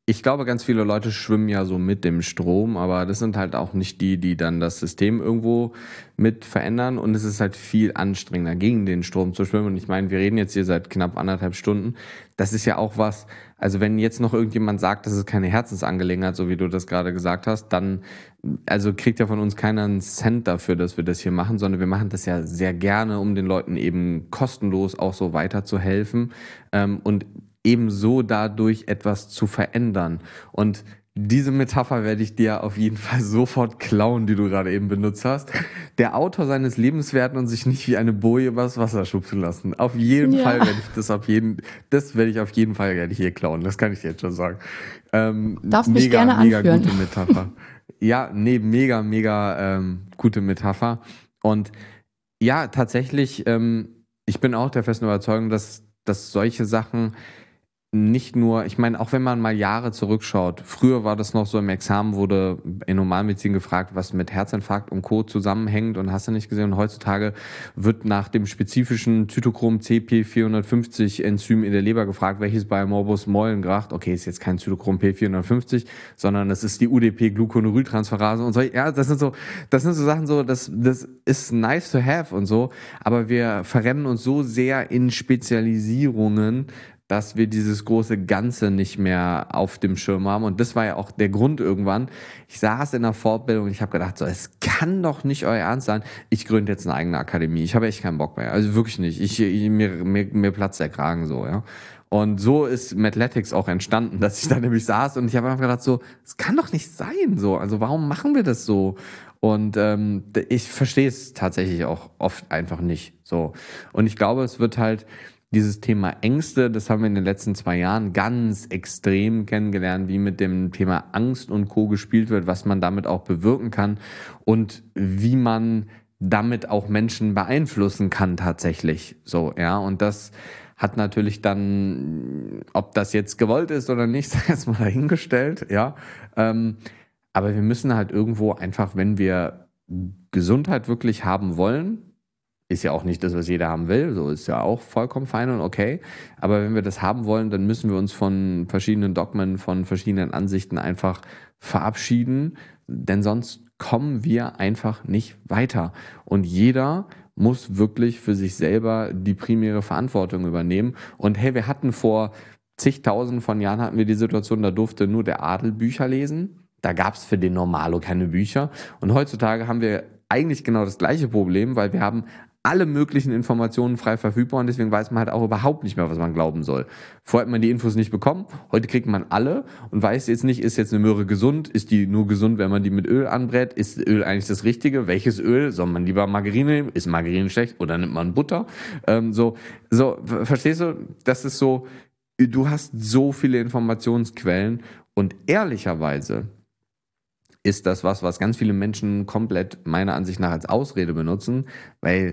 Ich glaube, ganz viele Leute schwimmen ja so mit dem Strom, aber das sind halt auch nicht die, die dann das System irgendwo mit verändern. Und es ist halt viel anstrengender, gegen den Strom zu schwimmen. Und ich meine, wir reden jetzt hier seit knapp 1,5 Stunden. Das ist ja auch was, also wenn jetzt noch irgendjemand sagt, das ist keine Herzensangelegenheit, so wie du das gerade gesagt hast, dann, also kriegt ja von uns keiner einen Cent dafür, dass wir das hier machen, sondern wir machen das ja sehr gerne, um den Leuten eben kostenlos auch so weiterzuhelfen. Und ebenso dadurch etwas zu verändern. Und diese Metapher werde ich dir auf jeden Fall sofort klauen, die du gerade eben benutzt hast. Der Autor seines Lebens werden und sich nicht wie eine Boje übers Wasser schubsen lassen. Auf jeden Fall werde ich das werde ich auf jeden Fall gerne hier klauen. Das kann ich dir jetzt schon sagen. Darfst mich gerne mega anführen. Gute Metapher. Ja, nee, mega gute Metapher. Und ja, tatsächlich, ich bin auch der festen Überzeugung, dass solche Sachen nicht nur, ich meine, auch wenn man mal Jahre zurückschaut, früher war das noch so, im Examen wurde in Normalmedizin gefragt, was mit Herzinfarkt und Co. zusammenhängt und hast du nicht gesehen. Und heutzutage wird nach dem spezifischen Zytochrom CP450 Enzym in der Leber gefragt, welches bei Morbus Mollengracht, okay, ist jetzt kein Zytochrom P450, sondern das ist die UDP-Gluconolyltransferase und so. Ja, das sind so Sachen so, das ist nice to have und so, aber wir verrennen uns so sehr in Spezialisierungen, dass wir dieses große Ganze nicht mehr auf dem Schirm haben. Und das war ja auch der Grund irgendwann. Ich saß in der Fortbildung und ich habe gedacht, so, es kann doch nicht euer Ernst sein. Ich gründe jetzt eine eigene Akademie. Ich habe echt keinen Bock mehr. Also wirklich nicht. Mir platzt der Kragen so, ja. Und so ist Mathletics auch entstanden, dass ich da nämlich saß und ich habe einfach gedacht, so, es kann doch nicht sein, so. Also warum machen wir das so? Und ich verstehe es tatsächlich auch oft einfach nicht, so. Und ich glaube, es wird halt dieses Thema Ängste, das haben wir in den letzten 2 Jahren ganz extrem kennengelernt, wie mit dem Thema Angst und Co. gespielt wird, was man damit auch bewirken kann und wie man damit auch Menschen beeinflussen kann tatsächlich. So, ja, und das hat natürlich dann, ob das jetzt gewollt ist oder nicht, sei jetzt mal dahingestellt, ja. Aber wir müssen halt irgendwo einfach, wenn wir Gesundheit wirklich haben wollen, ist ja auch nicht das, was jeder haben will, so ist ja auch vollkommen fein und okay. Aber wenn wir das haben wollen, dann müssen wir uns von verschiedenen Dogmen, von verschiedenen Ansichten einfach verabschieden, denn sonst kommen wir einfach nicht weiter. Und jeder muss wirklich für sich selber die primäre Verantwortung übernehmen. Und hey, wir hatten vor zigtausenden von Jahren hatten wir die Situation, da durfte nur der Adel Bücher lesen. Da gab es für den Normalo keine Bücher. Und heutzutage haben wir eigentlich genau das gleiche Problem, weil wir haben alle möglichen Informationen frei verfügbar und deswegen weiß man halt auch überhaupt nicht mehr, was man glauben soll. Vorher hat man die Infos nicht bekommen, heute kriegt man alle und weiß jetzt nicht, ist jetzt eine Möhre gesund, ist die nur gesund, wenn man die mit Öl anbrät, ist Öl eigentlich das Richtige, welches Öl, soll man lieber Margarine nehmen, ist Margarine schlecht oder nimmt man Butter, verstehst du, das ist so, du hast so viele Informationsquellen und ehrlicherweise ist das was ganz viele Menschen komplett meiner Ansicht nach als Ausrede benutzen, weil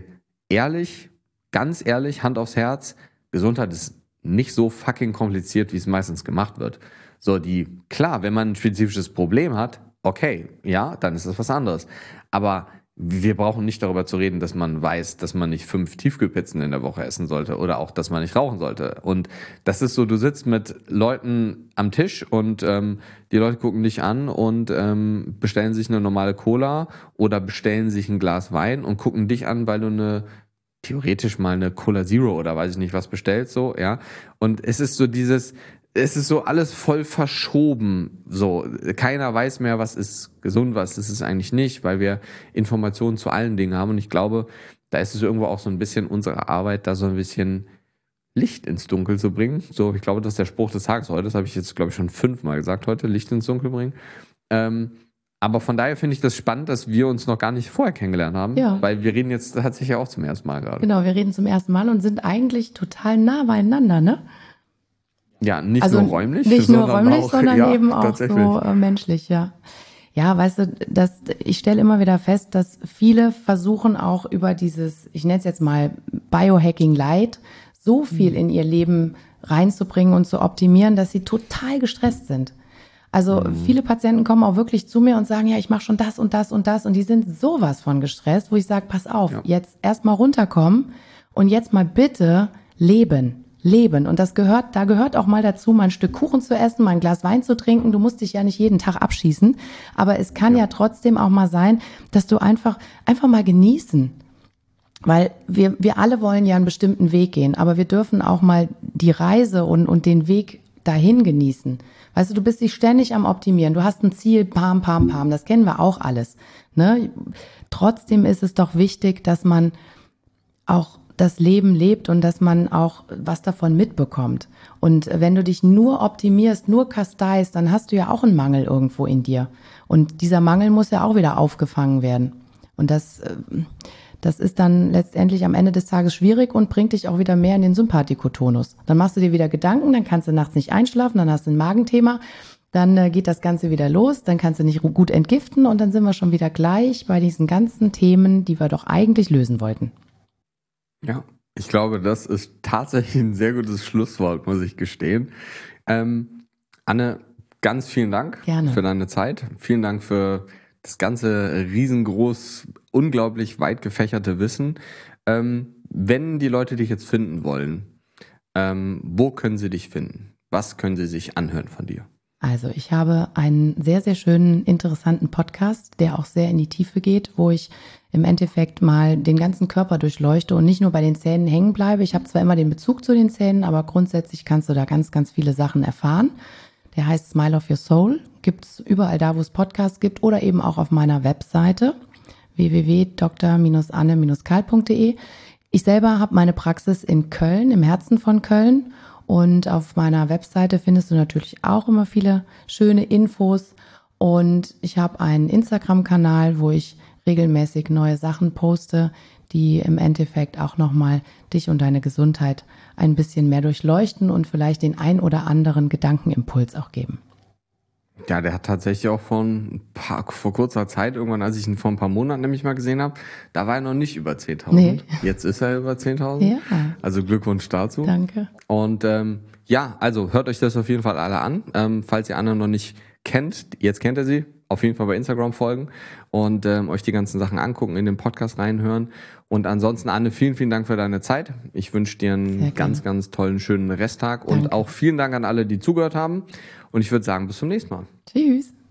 ganz ehrlich, Hand aufs Herz, Gesundheit ist nicht so fucking kompliziert, wie es meistens gemacht wird. So, klar, wenn man ein spezifisches Problem hat, okay, ja, dann ist das was anderes. Aber wir brauchen nicht darüber zu reden, dass man weiß, dass man nicht 5 Tiefkühlpizzen in der Woche essen sollte oder auch, dass man nicht rauchen sollte. Und das ist so, du sitzt mit Leuten am Tisch und die Leute gucken dich an und bestellen sich eine normale Cola oder bestellen sich ein Glas Wein und gucken dich an, weil du theoretisch mal eine Cola Zero oder weiß ich nicht was bestellst, so, ja. Und es ist so alles voll verschoben, so. Keiner weiß mehr, was ist gesund, was ist es eigentlich nicht, weil wir Informationen zu allen Dingen haben und ich glaube, da ist es irgendwo auch so ein bisschen unsere Arbeit, da so ein bisschen Licht ins Dunkel zu bringen. So, ich glaube, das ist der Spruch des Tages heute, das habe ich jetzt, glaube ich, schon 5-mal gesagt heute, Licht ins Dunkel bringen. Aber von daher finde ich das spannend, dass wir uns noch gar nicht vorher kennengelernt haben, weil wir reden jetzt tatsächlich ja auch zum ersten Mal gerade. Genau, wir reden zum ersten Mal und sind eigentlich total nah beieinander, ne? Ja, nicht nur räumlich, sondern eben auch so menschlich, ja. Ja, weißt du, ich stelle immer wieder fest, dass viele versuchen auch über dieses, ich nenne es jetzt mal Biohacking Light, so viel in ihr Leben reinzubringen und zu optimieren, dass sie total gestresst sind. Also viele Patienten kommen auch wirklich zu mir und sagen, ja, ich mache schon das und das und das und die sind sowas von gestresst, wo ich sage, pass auf, jetzt erstmal runterkommen und jetzt mal bitte leben. leben. Und da gehört auch mal dazu, mal ein Stück Kuchen zu essen, mal ein Glas Wein zu trinken. Du musst dich ja nicht jeden Tag abschießen. Aber es kann ja trotzdem auch mal sein, dass du einfach mal genießen. Weil wir alle wollen ja einen bestimmten Weg gehen, aber wir dürfen auch mal die Reise und den Weg dahin genießen. Weißt du, du bist dich ständig am Optimieren. Du hast ein Ziel, pam, pam, pam. Das kennen wir auch alles. Ne? Trotzdem ist es doch wichtig, dass man auch das Leben lebt und dass man auch was davon mitbekommt. Und wenn du dich nur optimierst, nur kasteist, dann hast du ja auch einen Mangel irgendwo in dir. Und dieser Mangel muss ja auch wieder aufgefangen werden. Und das ist dann letztendlich am Ende des Tages schwierig und bringt dich auch wieder mehr in den Sympathikotonus. Dann machst du dir wieder Gedanken, dann kannst du nachts nicht einschlafen, dann hast du ein Magenthema, dann geht das Ganze wieder los, dann kannst du nicht gut entgiften und dann sind wir schon wieder gleich bei diesen ganzen Themen, die wir doch eigentlich lösen wollten. Ja, ich glaube, das ist tatsächlich ein sehr gutes Schlusswort, muss ich gestehen. Anne, ganz vielen Dank für deine Zeit. Vielen Dank für das ganze riesengroß, unglaublich weit gefächerte Wissen. Wenn die Leute dich jetzt finden wollen, wo können sie dich finden? Was können sie sich anhören von dir? Also ich habe einen sehr, sehr schönen, interessanten Podcast, der auch sehr in die Tiefe geht, wo ich im Endeffekt mal den ganzen Körper durchleuchte und nicht nur bei den Zähnen hängen bleibe. Ich habe zwar immer den Bezug zu den Zähnen, aber grundsätzlich kannst du da ganz, ganz viele Sachen erfahren. Der heißt Smile of Your Soul, gibt's überall da, wo es Podcasts gibt oder eben auch auf meiner Webseite www.dr-anne-kal.de. Ich selber habe meine Praxis in Köln, im Herzen von Köln. Und auf meiner Webseite findest du natürlich auch immer viele schöne Infos. Und ich habe einen Instagram-Kanal, wo ich regelmäßig neue Sachen poste, die im Endeffekt auch nochmal dich und deine Gesundheit ein bisschen mehr durchleuchten und vielleicht den ein oder anderen Gedankenimpuls auch geben. Ja, der hat tatsächlich auch vor kurzer Zeit, irgendwann, als ich ihn vor ein paar Monaten nämlich mal gesehen habe, da war er noch nicht über 10.000. Nee. Jetzt ist er über 10.000. Ja. Also Glückwunsch dazu. Danke. Und also hört euch das auf jeden Fall alle an. Falls ihr Anne noch nicht kennt, jetzt kennt ihr sie, auf jeden Fall bei Instagram folgen und euch die ganzen Sachen angucken, in den Podcast reinhören. Und ansonsten, Anne, vielen, vielen Dank für deine Zeit. Ich wünsche dir einen ganz, ganz tollen, schönen Resttag. Danke. Und auch vielen Dank an alle, die zugehört haben. Und ich würde sagen, bis zum nächsten Mal. Tschüss.